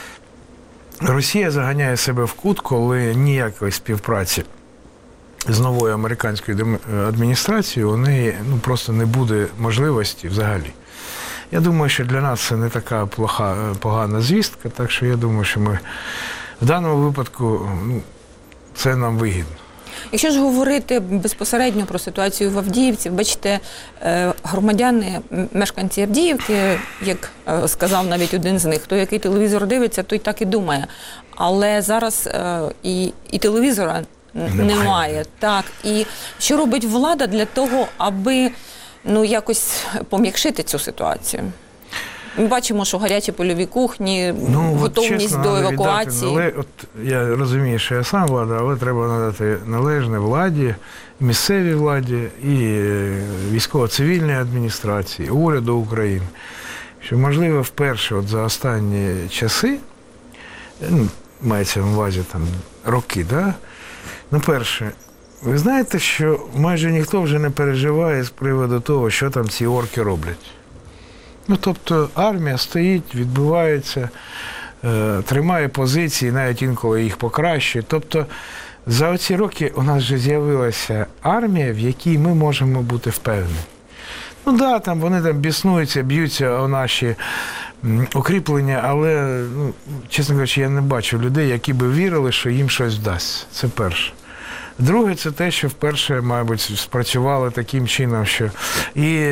Росія заганяє себе в кут, коли ніякої співпраці з новою американською адміністрацією у неї просто не буде можливості взагалі. Я думаю, що для нас це не така погана звістка, так що я думаю, що ми в даному випадку це нам вигідно. Якщо ж говорити безпосередньо про ситуацію в Авдіївці, бачите, громадяни, мешканці Авдіївки, як сказав навіть один з них, хто який телевізор дивиться, той так і думає. Але зараз і телевізора немає. Так. І що робить влада для того, аби якось пом'якшити цю ситуацію? Ми бачимо, що гарячі польові кухні, готовність до евакуації. Я розумію, що я сам влада, але треба надати належне владі, місцевій владі і військово-цивільній адміністрації, уряду України. Що, можливо, вперше за останні часи, мається на увазі роки, перше, Ви знаєте, що майже ніхто вже не переживає з приводу того, що там ці орки роблять. Ну, тобто армія стоїть, відбувається, тримає позиції, навіть інколи їх покращує. Тобто за оці роки у нас вже з'явилася армія, в якій ми можемо бути впевнені. Ну так, там вони там біснуються, б'ються о наші укріплення, але, ну, чесно кажучи, я не бачу людей, які би вірили, що їм щось вдасться. Це перше. Друге, це те, що вперше, мабуть, спрацювали таким чином, що і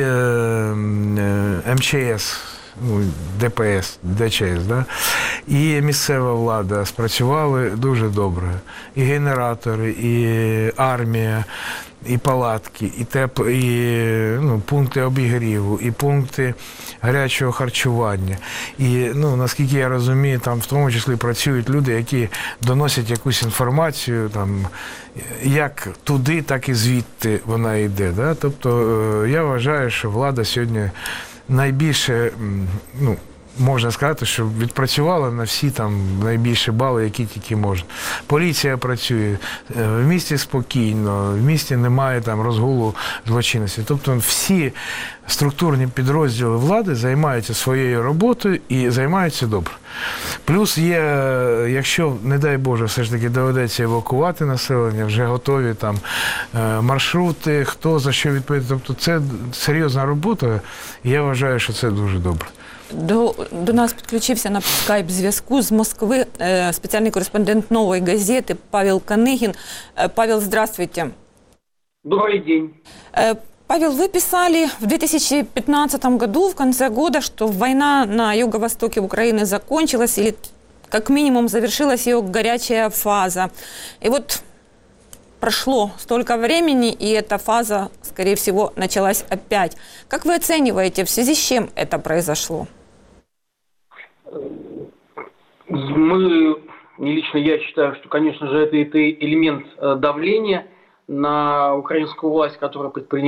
МЧС, ну, ДПС, ДЧС, да? І місцева влада спрацювали дуже добре. І генератори, і армія, і палатки, і пункти обігріву, і пункти гарячого харчування. І, наскільки я розумію, там в тому числі працюють люди, які доносять якусь інформацію, там, як туди, так і звідти вона йде. Да? Тобто я вважаю, що влада сьогодні найбільше, можна сказати, що відпрацювала на всі там найбільші бали, які тільки можна. Поліція працює, в місті спокійно, в місті немає там розгулу злочинності. Тобто всі структурні підрозділи влади займаються своєю роботою і займаються добре. Плюс є, якщо, не дай Боже, все ж таки доведеться евакувати населення, вже готові там маршрути, хто за що відповідає. Тобто це серйозна робота, і я вважаю, що це дуже добре. До нас підключився на скайп-зв'язку з Москви спеціальний кореспондент «Нової газети» Павел Каныгин. Павел, здравствуйте. Добрый день. Павел, вы писали в 2015 году, в конце года, что война на юго-востоке Украины закончилась, или как минимум завершилась ее горячая фаза. И вот прошло столько времени, и эта фаза, скорее всего, началась опять. Как вы оцениваете, в связи с чем это произошло? Лично я считаю, что, конечно же, это элемент давления на украинскую власть, которая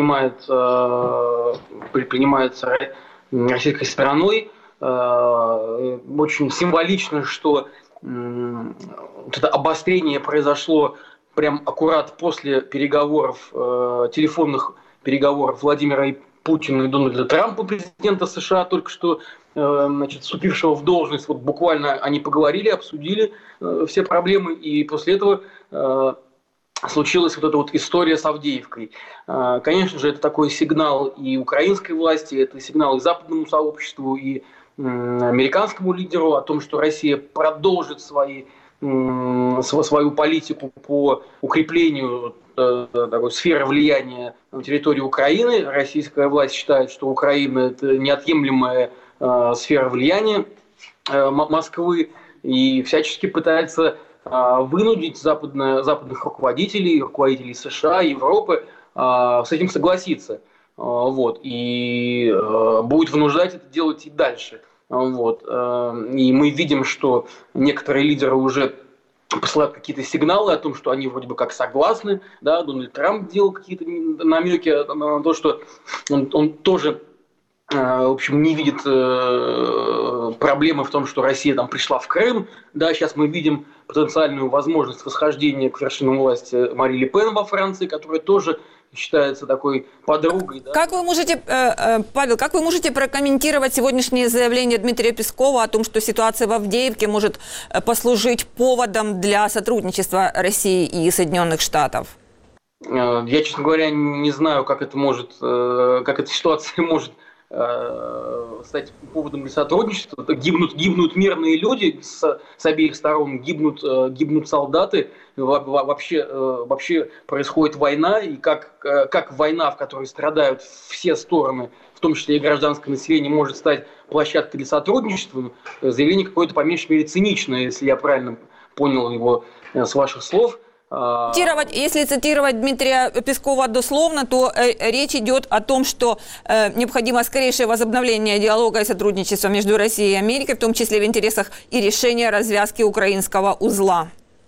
предпринимается российской стороной. Очень символично, что вот это обострение произошло прям аккурат после переговоров, телефонных переговоров Владимира Путина и Дональда Трампа, президента США, только что вступившего в должность. Вот буквально они поговорили, обсудили все проблемы, и после этого случилась вот эта вот история с Авдеевкой. Конечно же, это такой сигнал и украинской власти, это сигнал и западному сообществу, и американскому лидеру о том, что Россия продолжит свою политику по укреплению такой сферы влияния на территории Украины. Российская власть считает, что Украина – это неотъемлемая сфера влияния Москвы, и всячески пытается вынудить западных руководителей США, Европы с этим согласиться. Вот, и будет вынуждать это делать и дальше. Вот. И мы видим, что некоторые лидеры уже посылают какие-то сигналы о том, что они вроде бы как согласны. Да? Дональд Трамп делал какие-то намеки на то, что он тоже, в общем, не видит проблемы в том, что Россия там пришла в Крым. Да? Сейчас мы видим потенциальную возможность восхождения к вершинам власти Мари Ле Пен во Франции, которая тоже считается такой подругой. Да? Павел, как вы можете прокомментировать сегодняшнее заявление Дмитрия Пескова о том, что ситуация в Авдеевке может послужить поводом для сотрудничества России и Соединенных Штатов? Я, честно говоря, не знаю, как эта ситуация может стать поводом для сотрудничества. Гибнут мирные люди с обеих сторон, гибнут солдаты. Вообще происходит война, и как война, в которой страдают все стороны, в том числе и гражданское население, может стать площадкой для сотрудничества, заявление какое-то по меньшей мере циничное, если я правильно понял его с ваших слов. Если цитировать Дмитрия Пескова дословно, то речь идет о том, что необходимо скорейшее возобновление диалога и сотрудничества между Россией и Америкой, в том числе в интересах и решения развязки украинского узла.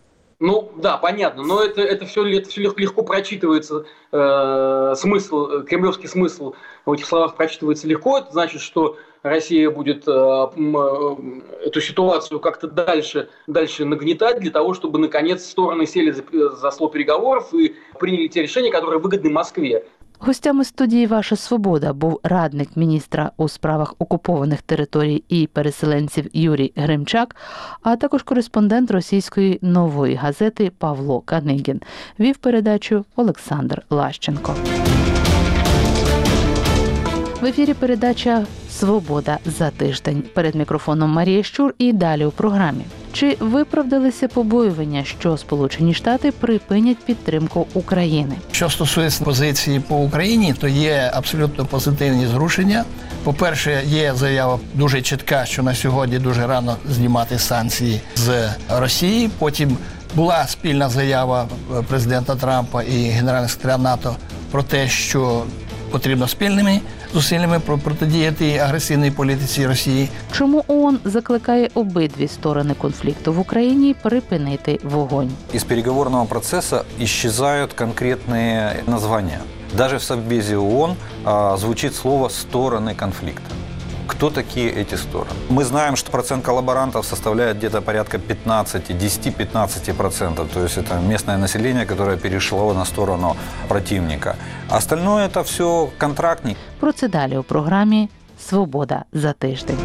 Ну, да, понятно, но это все легко прочитывается, кремлевский смысл в этих словах прочитывается легко. Это значит, что Россия будет эту ситуацию как-то дальше нагнетать для того, чтобы, наконец, стороны сели за стол переговоров и приняли те решения, которые выгодны Москве. Гостями студії «Ваша свобода» був радник міністра у справах окупованих територій і переселенців Юрій Гримчак, а також кореспондент російської «Нової газети» Павло Канигін. Вів передачу Олександр Лащенко. В ефірі передача «Свобода за тиждень». Перед мікрофоном Марія Щур і далі у програмі. Чи виправдалися побоювання, що Сполучені Штати припинять підтримку України? Що стосується позиції по Україні, то є абсолютно позитивні зрушення. По-перше, є заява дуже чітка, що на сьогодні дуже рано знімати санкції з Росії. Потім була спільна заява президента Трампа і генерального секретаря НАТО про те, що потрібно спільними зусиллями протидіяти агресивній політиці Росії. Чому ООН закликає обидві сторони конфлікту в Україні припинити вогонь? Из переговорного процесса исчезают конкретные названия. Даже в Совбезе ООН звучит слово «стороны конфликта». Кто такие эти стороны? Мы знаем, что процент коллаборантов составляет где-то порядка 10-15%. То есть это местное население, которое перешло на сторону противника. Остальное это все контрактники. Про це далі у програмі «Свобода за тиждень».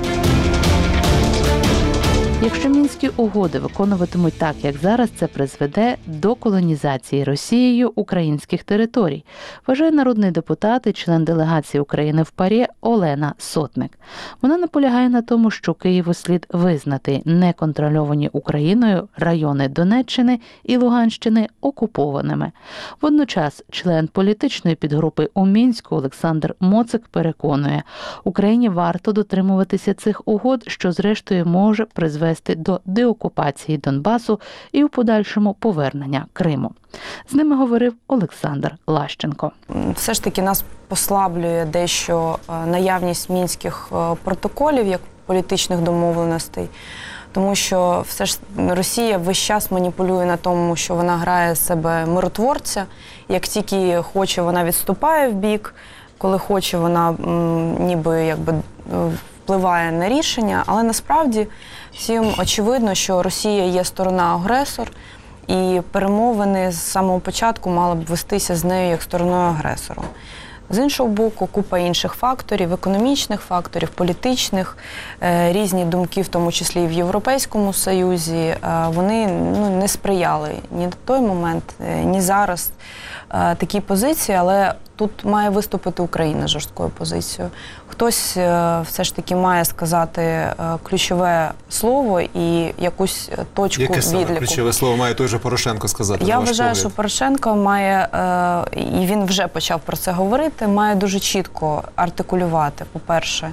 Якщо Мінські угоди виконуватимуть так, як зараз, це призведе до колонізації Росією українських територій, вважає народний депутат і член делегації України в ПАРЄ Олена Сотник. Вона наполягає на тому, що Києву слід визнати неконтрольовані Україною райони Донеччини і Луганщини окупованими. Водночас член політичної підгрупи у Мінську Олександр Моцик переконує, Україні варто дотримуватися цих угод, що зрештою може призвести до деокупації Донбасу і у подальшому повернення Криму. З ними говорив Олександр Лащенко. Все ж таки нас послаблює дещо наявність мінських протоколів як політичних домовленостей, тому що все ж Росія весь час маніпулює на тому, що вона грає себе миротворця. Як тільки хоче, вона відступає в бік, коли хоче, вона ніби впливає на рішення, але насправді всім очевидно, що Росія є сторона-агресор, і перемовини з самого початку мали б вестися з нею як стороною-агресором. З іншого боку, купа інших факторів, економічних факторів, політичних, різні думки, в тому числі і в Європейському Союзі, вони не сприяли ні на той момент, ні зараз такій позиції, але тут має виступити Україна з жорсткою позицією. Хтось все ж таки має сказати ключове слово і якусь точку відліку. Яке саме ключове слово має той же Порошенко сказати? Я вважаю, що Порошенко має, і він вже почав про це говорити, має дуже чітко артикулювати, по-перше,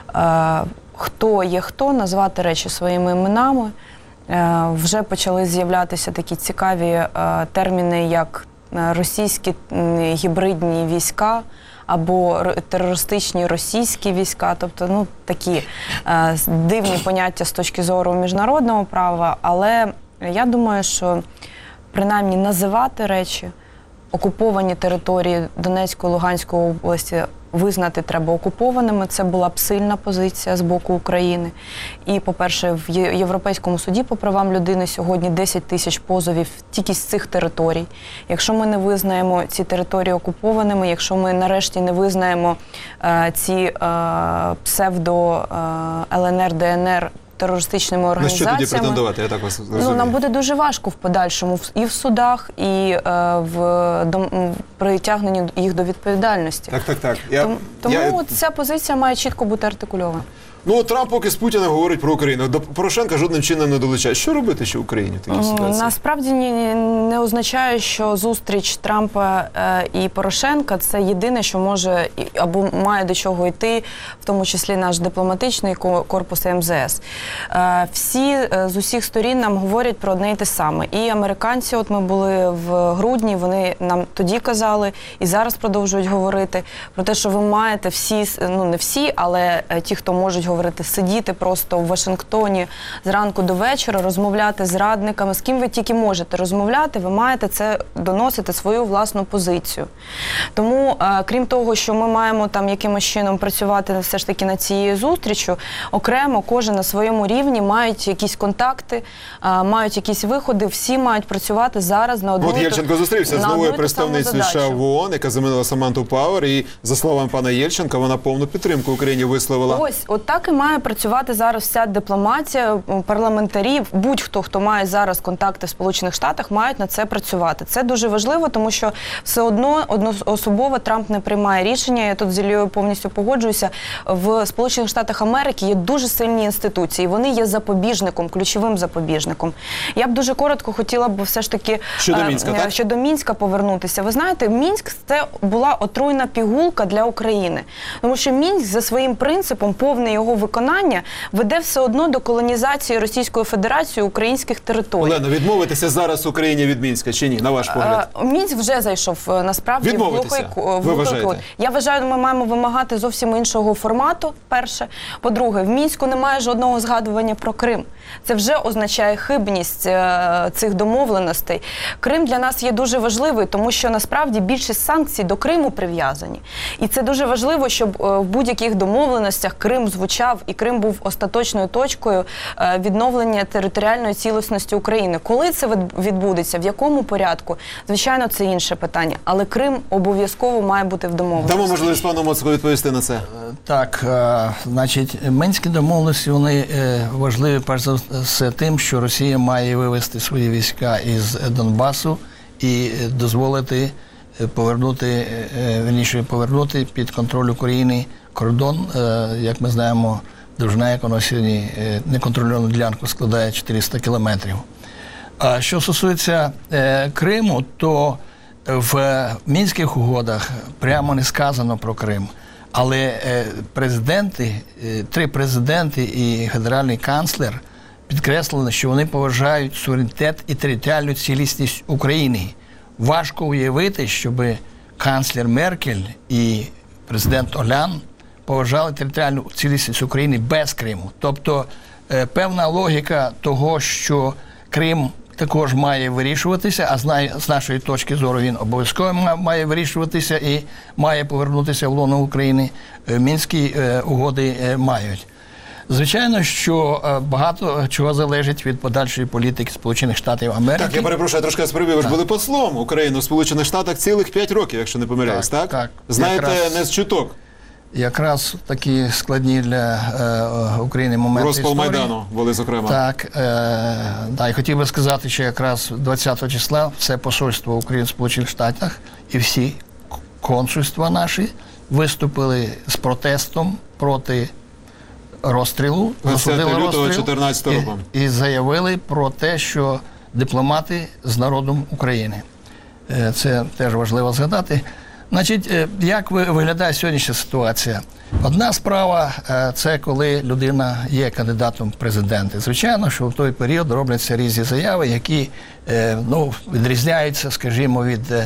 хто є хто, назвати речі своїми іменами. Вже почали з'являтися такі цікаві терміни, як російські гібридні війська або терористичні російські війська, тобто такі дивні поняття з точки зору міжнародного права, але я думаю, що принаймні називати речі, окуповані території Донецької, Луганської області визнати треба окупованими. Це була б сильна позиція з боку України. І, по-перше, в Європейському суді по правам людини сьогодні 10 тисяч позовів тільки з цих територій. Якщо ми не визнаємо ці території окупованими, якщо ми нарешті не визнаємо ці псевдо-ЛНР, ДНР терористичними організаціями. На що тоді претендувати, я так вас розумію? Нам буде дуже важко в подальшому і в судах, і в притягненні їх до відповідальності. Так. Тому ця позиція має чітко бути артикульована. Трамп поки з Путіним говорить про Україну. До Порошенка жодним чином не долучає. Що робити ще Україні в такій ситуації? Насправді не означає, що зустріч Трампа і Порошенка – це єдине, що може або має до чого йти, в тому числі наш дипломатичний корпус МЗС. Всі з усіх сторін нам говорять про одне й те саме. І американці, от ми були в грудні, вони нам тоді казали і зараз продовжують говорити про те, що ви маєте всі, не всі, але ті, хто можуть говорити говорити, сидіти просто в Вашингтоні зранку до вечора, розмовляти з радниками, з ким ви тільки можете розмовляти, ви маєте це доносити свою власну позицію. Тому, крім того, що ми маємо там якимось чином працювати все ж таки над цією зустрічю, окремо кожен на своєму рівні мають якісь контакти, мають якісь виходи, всі мають працювати зараз на одну. От Єльченко зустрівся з новою представницею США в ООН, яка замінила Саманту Пауер, і, за словами пана Єльченка, вона повну підтримку Україні висловила. Ось, от так і має працювати зараз вся дипломатія, парламентарів, будь-хто, хто має зараз контакти в Сполучених Штатах, мають на це працювати. Це дуже важливо, тому що все одно одноособово Трамп не приймає рішення. Я тут з Іллею повністю погоджуюся. В Сполучених Штатах Америки є дуже сильні інституції. Вони є запобіжником, ключовим запобіжником. Я б дуже коротко хотіла б все ж таки щодо Мінська повернутися. Ви знаєте, Мінськ – це була отруйна пігулка для України. Тому що Мінськ за своїм принципом, повне його виконання, веде все одно до колонізації Російською Федерацією українських територій. Олено, відмовитися зараз Україні від Мінська чи ні, на ваш погляд? Мінськ вже зайшов, насправді, в глухий кут. Я вважаю, ми маємо вимагати зовсім іншого формату, перше. По-друге, в Мінську немає жодного згадування про Крим. Це вже означає хибність цих домовленостей. Крим для нас є дуже важливий, тому що насправді більшість санкцій до Криму прив'язані. І це дуже важливо, щоб в будь-яких домовленостях Крим звучав і Крим був остаточною точкою відновлення територіальної цілісності України. Коли це відбудеться, в якому порядку, звичайно, це інше питання. Але Крим обов'язково має бути в домовленості. Дамо можливість пану Моцку відповісти на це. Так, значить, Мінські домовленості, вони важливі, перш за все, тим, що Росія має вивести свої війська із Донбасу і дозволити повернути під контроль України кордон, як ми знаємо, довжина якого сьогодні неконтрольовану ділянку складає 400 кілометрів. А що стосується Криму, то в Мінських угодах прямо не сказано про Крим. Але три президенти і федеральний канцлер підкреслили, що вони поважають суверенітет і територіальну цілісність України. Важко уявити, щоб канцлер Меркель і президент Олянд поважали територіальну цілісність України без Криму. Тобто певна логіка того, що Крим також має вирішуватися, а з нашої точки зору він обов'язково має вирішуватися і має повернутися в лоно України, Мінські угоди мають. Звичайно, що багато чого залежить від подальшої політики Сполучених Штатів Америки. Так, я перепрошую, я трошки вас перебив. Ви ж були послом України у Сполучених Штатах цілих 5 років, якщо не помиляюсь, так? Так. Знаєте, не з чуток. Якраз такі складні для України моменти Розпал історії. Майдану були, зокрема. Так, і хотів би сказати, що якраз 20 числа все посольство України в Сполучених Штатах і всі консульства наші виступили з протестом проти розстрілу, 20 лютого 2014 року. І заявили про те, що дипломати з народом України. Це теж важливо згадати. Значить, як виглядає сьогоднішня ситуація? Одна справа – це коли людина є кандидатом в президенти. Звичайно, що в той період робляться різні заяви, які відрізняються, скажімо,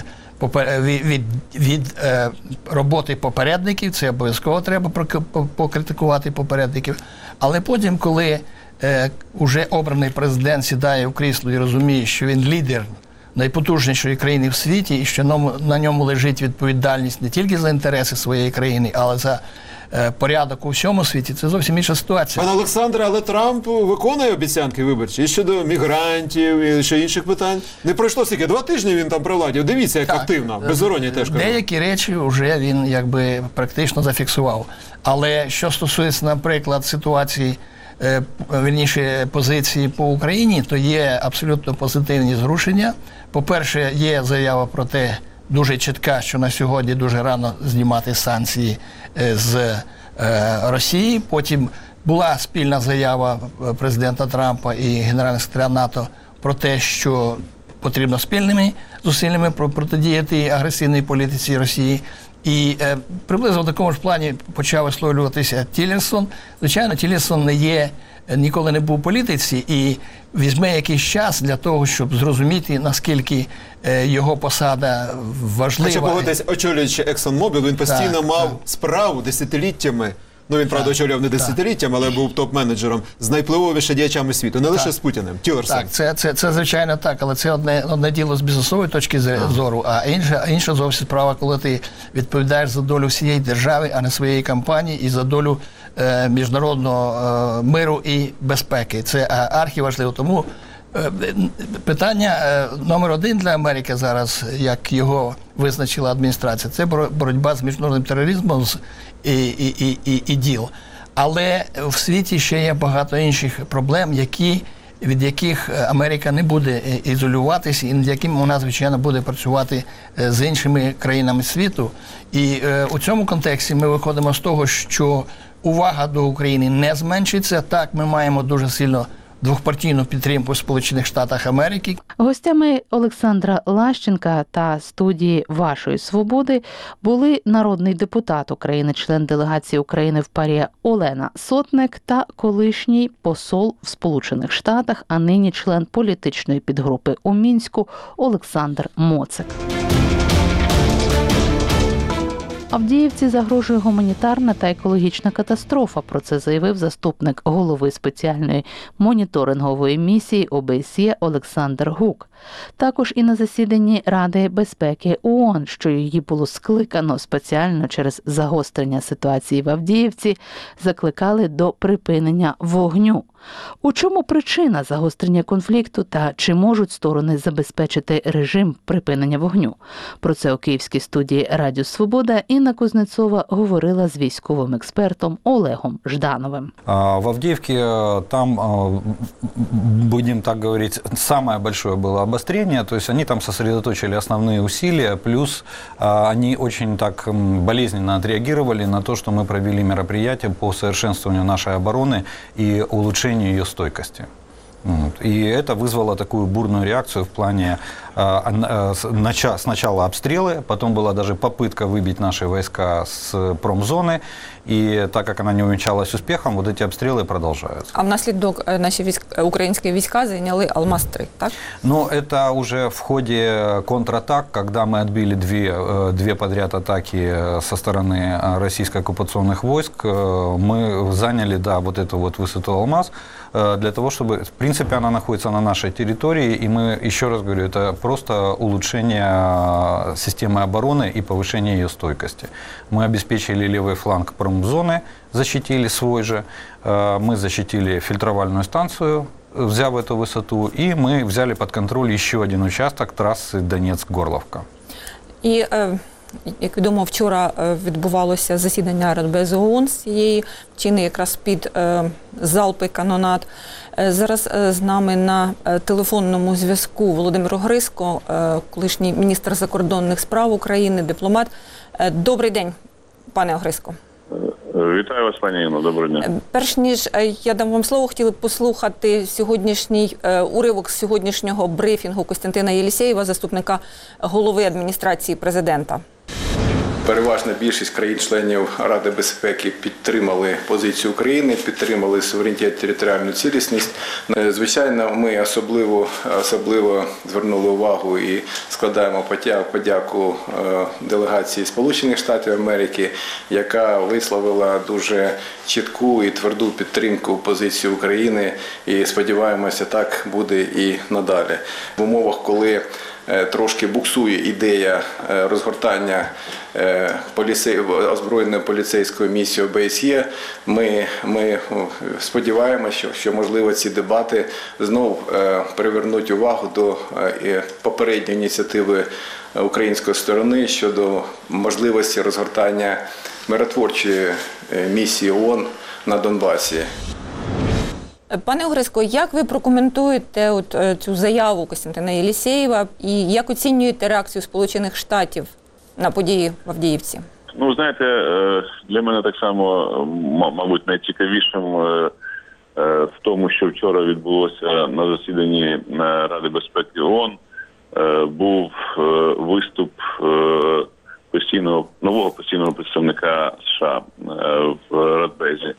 від роботи попередників. Це обов'язково треба покритикувати попередників. Але потім, коли вже обраний президент сідає в крісло і розуміє, що він лідер найпотужнішої країни в світі, і що на ньому лежить відповідальність не тільки за інтереси своєї країни, але за порядок у всьому світі, це зовсім інша ситуація. Пане Олександре, але Трамп виконує обіцянки виборчі і щодо мігрантів, і ще інших питань. Не пройшло стільки, 2 тижні він там при владі. Дивіться, як активно, без іронії теж кажу. Деякі речі вже він практично зафіксував. Але що стосується, наприклад, ситуації, позиції по Україні, то є абсолютно позитивні зрушення. По-перше, є заява про те, дуже чітка, що на сьогодні дуже рано знімати санкції з Росії. Потім була спільна заява президента Трампа і генерального секретаря НАТО про те, що потрібно спільними зусиллями протидіяти агресивній політиці Росії. І приблизно в такому ж плані почав висловлюватися Тіллерсон. Звичайно, Тіллерсон ніколи не був у політиці і візьме якийсь час для того, щоб зрозуміти, наскільки його посада важлива. Хоча погодитись, очолюючи ExxonMobil, він постійно мав справу десятиліттями Ну, він, правда, очолював не десятиліттям, але був топ-менеджером з найвпливовішими діячами світу. Не лише з Путіним. Тілерсон. Так, це звичайно так, але це одне діло з бізнесової точки зору, а інша зовсім справа, коли ти відповідаєш за долю всієї держави, а не своєї компанії, і за долю міжнародного миру і безпеки. Це архіважливо. Тому питання номер один для Америки зараз, як його визначила адміністрація, це боротьба з міжнародним тероризмом і діл. Але в світі ще є багато інших проблем, від яких Америка не буде ізолюватися і над якими вона, звичайно, буде працювати з іншими країнами світу. І у цьому контексті ми виходимо з того, що увага до України не зменшиться. Так, ми маємо дуже сильно двохпартійну підтримку в Сполучених Штатах Америки. Гостями Олександра Лащенка та студії «Вашої свободи» були народний депутат України, член делегації України в ПАРЄ Олена Сотник та колишній посол в Сполучених Штатах, а нині член політичної підгрупи у Мінську Олександр Моцик. Авдіївці загрожує гуманітарна та екологічна катастрофа. Про це заявив заступник голови спеціальної моніторингової місії ОБСЄ Олександр Гук. Також і на засіданні Ради безпеки ООН, що її було скликано спеціально через загострення ситуації в Авдіївці, закликали до припинення вогню. У чому причина загострення конфлікту та чи можуть сторони забезпечити режим припинення вогню? Про це у київській студії «Радіо Свобода» Інна Кузнецова говорила з військовим експертом Олегом Ждановим. В Авдеевке там, будем так говорить, самое большое было обострение, то есть они там сосредоточили основные усилия, плюс они очень так болезненно отреагировали на то, что мы провели мероприятие по совершенствованию нашей обороны и улучшению ее стойкости. И это вызвало такую бурную реакцию в плане сначала обстрелы, потом была даже попытка выбить наши войска с промзоны, и так как она не увенчалась успехом, вот эти обстрелы продолжаются. А внаслідок наші українські війська зайняли Алмаз-3, так? Ну, это уже в ходе контратак, когда мы отбили две подряд атаки со стороны российско-оккупационных войск, мы заняли, да, вот эту вот высоту Алмаз, для того, чтобы, в принципе, она находится на нашей территории, и мы, еще раз говорю, это просто улучшение системы обороны и повышение ее стойкости. Мы обеспечили левый фланг промзоны, защитили свой же, мы защитили фильтровальную станцию, взяв эту высоту, и мы взяли под контроль еще один участок трассы Донецк-Горловка. І, як відомо, вчора відбувалося засідання Радбезу ООН з цієї причини, якраз під залпи канонад. Зараз з нами на телефонному зв'язку Володимир Огризко, колишній міністр закордонних справ України, дипломат. Добрий день, пане Огризко. Вітаю вас, пані Інно, доброго дня. Перш ніж я дам вам слово, хотіли б послухати сьогоднішній уривок з сьогоднішнього брифінгу Костянтина Єлісєєва, заступника голови адміністрації президента. Переважна більшість країн-членів Ради безпеки підтримали позицію України, підтримали суверенітет, територіальну цілісність. Звичайно, ми особливо звернули увагу і складаємо подяку делегації Сполучених Штатів Америки, яка висловила дуже чітку і тверду підтримку позиції України, і сподіваємося, так буде і надалі. В умовах, коли трошки буксує ідея розгортання озброєної поліцейської місії ОБСЄ, ми сподіваємося, що можливо ці дебати знов привернуть увагу до попередньої ініціативи української сторони щодо можливості розгортання миротворчої місії ООН на Донбасі. Пане Огризко, як ви прокоментуєте цю заяву Костянтина Єлісєєва і як оцінюєте реакцію Сполучених Штатів на події в Авдіївці? Ну, знаєте, для мене так само, мабуть, найцікавішим в тому, що вчора відбулося на засіданні Ради безпеки ООН, був виступ нового постійного представника США в Радбезі.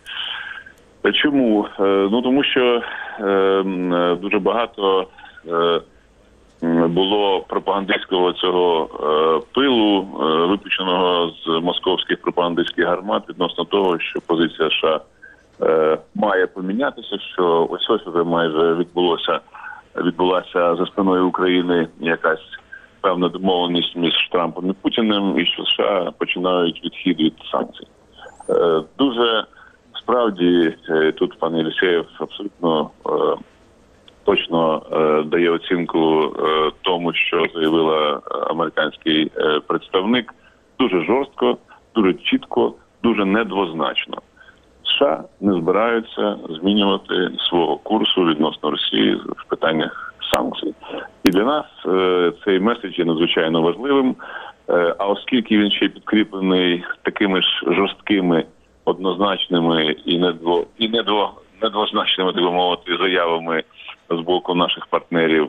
Чому? Ну, тому що дуже багато було пропагандистського цього пилу, випущеного з московських пропагандистських гармат відносно того, що позиція США має помінятися, що ось вже майже відбулася за спиною України якась певна домовленість між Трампом і Путіним, і що США починають відхід від санкцій. Дуже справді тут пан Єлисєєв абсолютно точно дає оцінку тому, що заявила американський представник, дуже жорстко, дуже чітко, дуже недвозначно. США не збираються змінювати свого курсу відносно Росії в питаннях санкцій. І для нас цей меседж є надзвичайно важливим, а оскільки він ще підкріплений такими ж жорсткими, однозначними і недвозначними, так би мовити, заявами з боку наших партнерів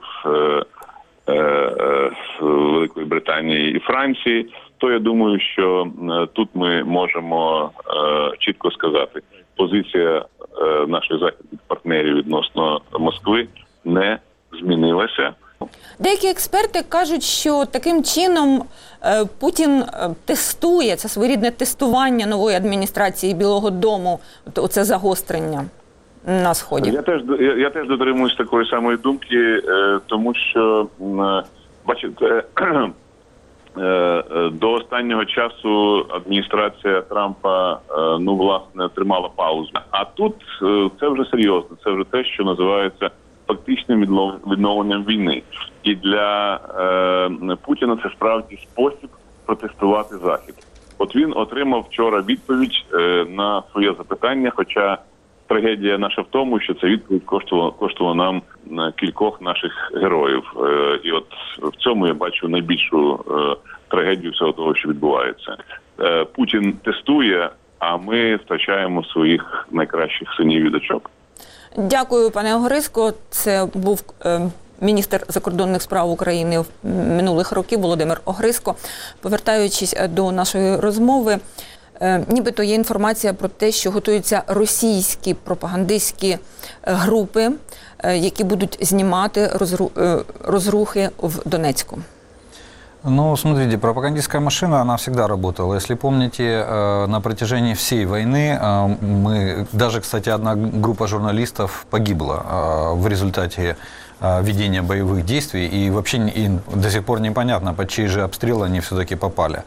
Великої Британії і Франції, то я думаю, що тут ми можемо чітко сказати, позиція наших західних партнерів відносно Москви не змінилася. Деякі експерти кажуть, що таким чином Путін тестує, це своєрідне тестування нової адміністрації Білого дому, оце загострення на Сході. Я теж дотримуюсь такої самої думки, тому що, бачите, до останнього часу адміністрація Трампа, власне, тримала паузу. А тут це вже серйозно, це вже те, що називається фактичним відновленням війни. І для Путіна це справді спосіб протестувати Захід. От він отримав вчора відповідь на своє запитання, хоча трагедія наша в тому, що ця відповідь коштувала нам кількох наших героїв. І от в цьому я бачу найбільшу трагедію всього того, що відбувається. Путін тестує, а ми втрачаємо своїх найкращих синів і дочок. Дякую, пане Огриско. Це був міністр закордонних справ України минулих років Володимир Огриско. Повертаючись до нашої розмови, нібито є інформація про те, що готуються російські пропагандистські групи, які будуть знімати розрухи в Донецьку. Ну, смотрите, пропагандистская машина, она всегда работала. Если помните, на протяжении всей войны даже, кстати, одна группа журналистов погибла в результате ведения боевых действий, и вообще до сих пор непонятно, под чей же обстрел они все-таки попали.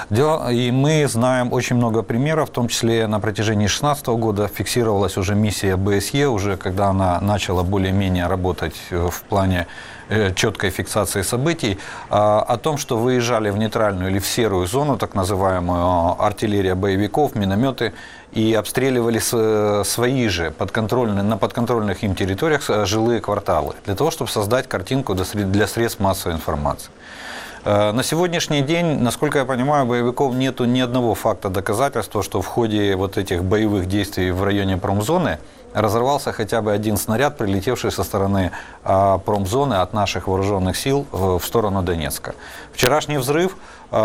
И мы знаем очень много примеров, в том числе на протяжении 2016 года фиксировалась уже миссия БСЕ, уже когда она начала более-менее работать в плане четкой фиксации событий, о том, что выезжали в нейтральную или в серую зону, так называемую, артиллерия боевиков, минометы, и обстреливали свои же на подконтрольных им территориях жилые кварталы, для того, чтобы создать картинку для средств массовой информации. На сегодняшний день, насколько я понимаю, боевиков нету ни одного факта доказательства, что в ходе вот этих боевых действий в районе промзоны разорвался хотя бы один снаряд, прилетевший со стороны промзоны от наших вооруженных сил в сторону Донецка. Вчерашний взрыв,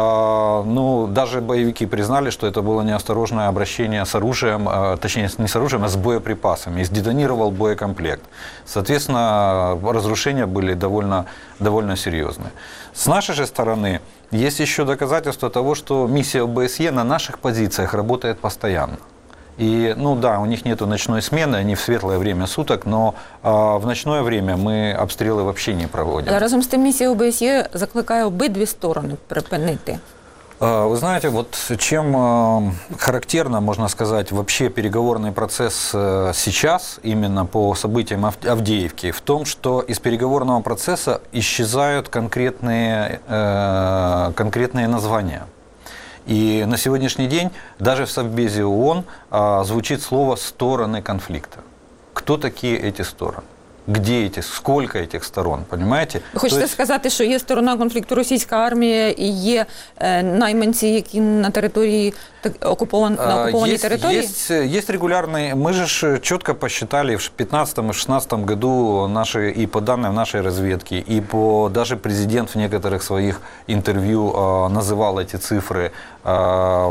даже боевики признали, что это было неосторожное обращение с оружием, точнее не с оружием, а с боеприпасами, и сдетонировал боекомплект. Соответственно, разрушения были довольно серьезные. С нашей же стороны есть еще доказательства того, что миссия ОБСЕ на наших позициях работает постоянно. И, у них нету ночной смены, они в светлое время суток, но в ночное время мы обстрелы вообще не проводим. Разом з тим місія ОБСЄ закликає обидві сторони припинити. Вы знаете, вот чем характерно, можно сказать, вообще переговорный процесс сейчас, именно по событиям Авдеевки, в том, что из переговорного процесса исчезают конкретные названия. И на сегодняшний день даже в Совбезе ООН звучит слово «стороны конфликта». Кто такие эти стороны? Где сколько этих сторон, понимаете? Хочете сказати, що є сторона конфлікту російська армія і є найманці, які на території окупованій території? Есть регулярные. Мы же четко посчитали в 2015-2016 году и по данным нашей разведки, и даже президент в некоторых своих интервью называл эти цифры в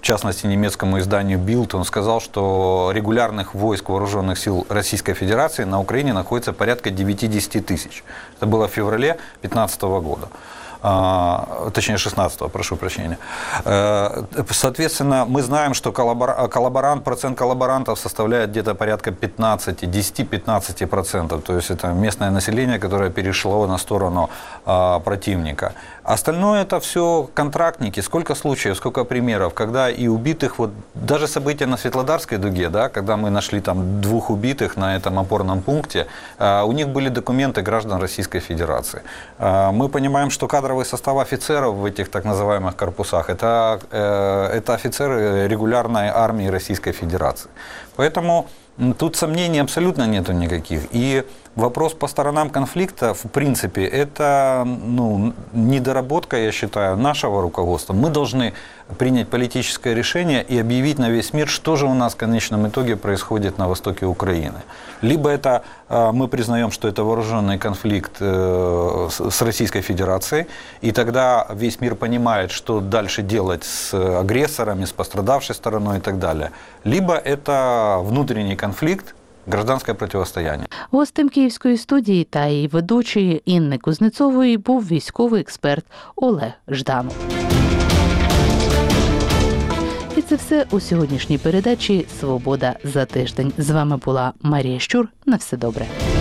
частности немецкому изданию Bild, он сказал, что регулярных войск вооруженных сил Российской Федерации на Украине находится порядка 90 тысяч. Это было в феврале 2015 года. Точнее, 16-го, прошу прощения. Соответственно, мы знаем, что процент коллаборантов составляет где-то порядка 10-15%. То есть это местное население, которое перешло на сторону противника. Остальное это все контрактники. Сколько случаев, сколько примеров, когда и убитых, вот даже события на Светлодарской дуге, да, когда мы нашли там 2 убитых на этом опорном пункте, у них были документы граждан Российской Федерации. Мы понимаем, что кадровый состав офицеров в этих так называемых корпусах это офицеры регулярной армии Российской Федерации. Поэтому тут сомнений абсолютно нету никаких. И вопрос по сторонам конфликта, в принципе, это недоработка, я считаю, нашего руководства. Мы должны принять политическое решение и объявить на весь мир, что же у нас в конечном итоге происходит на востоке Украины. Либо это мы признаем, что это вооруженный конфликт с Российской Федерацией, и тогда весь мир понимает, что дальше делать с агрессорами, с пострадавшей стороной и так далее. Либо это внутренний конфликт, гражданське протистояння. Гостем Київської студії та її ведучої Інни Кузнецової був військовий експерт Олег Жданов. І це все у сьогоднішній передачі «Свобода за тиждень». З вами була Марія Щур. На все добре.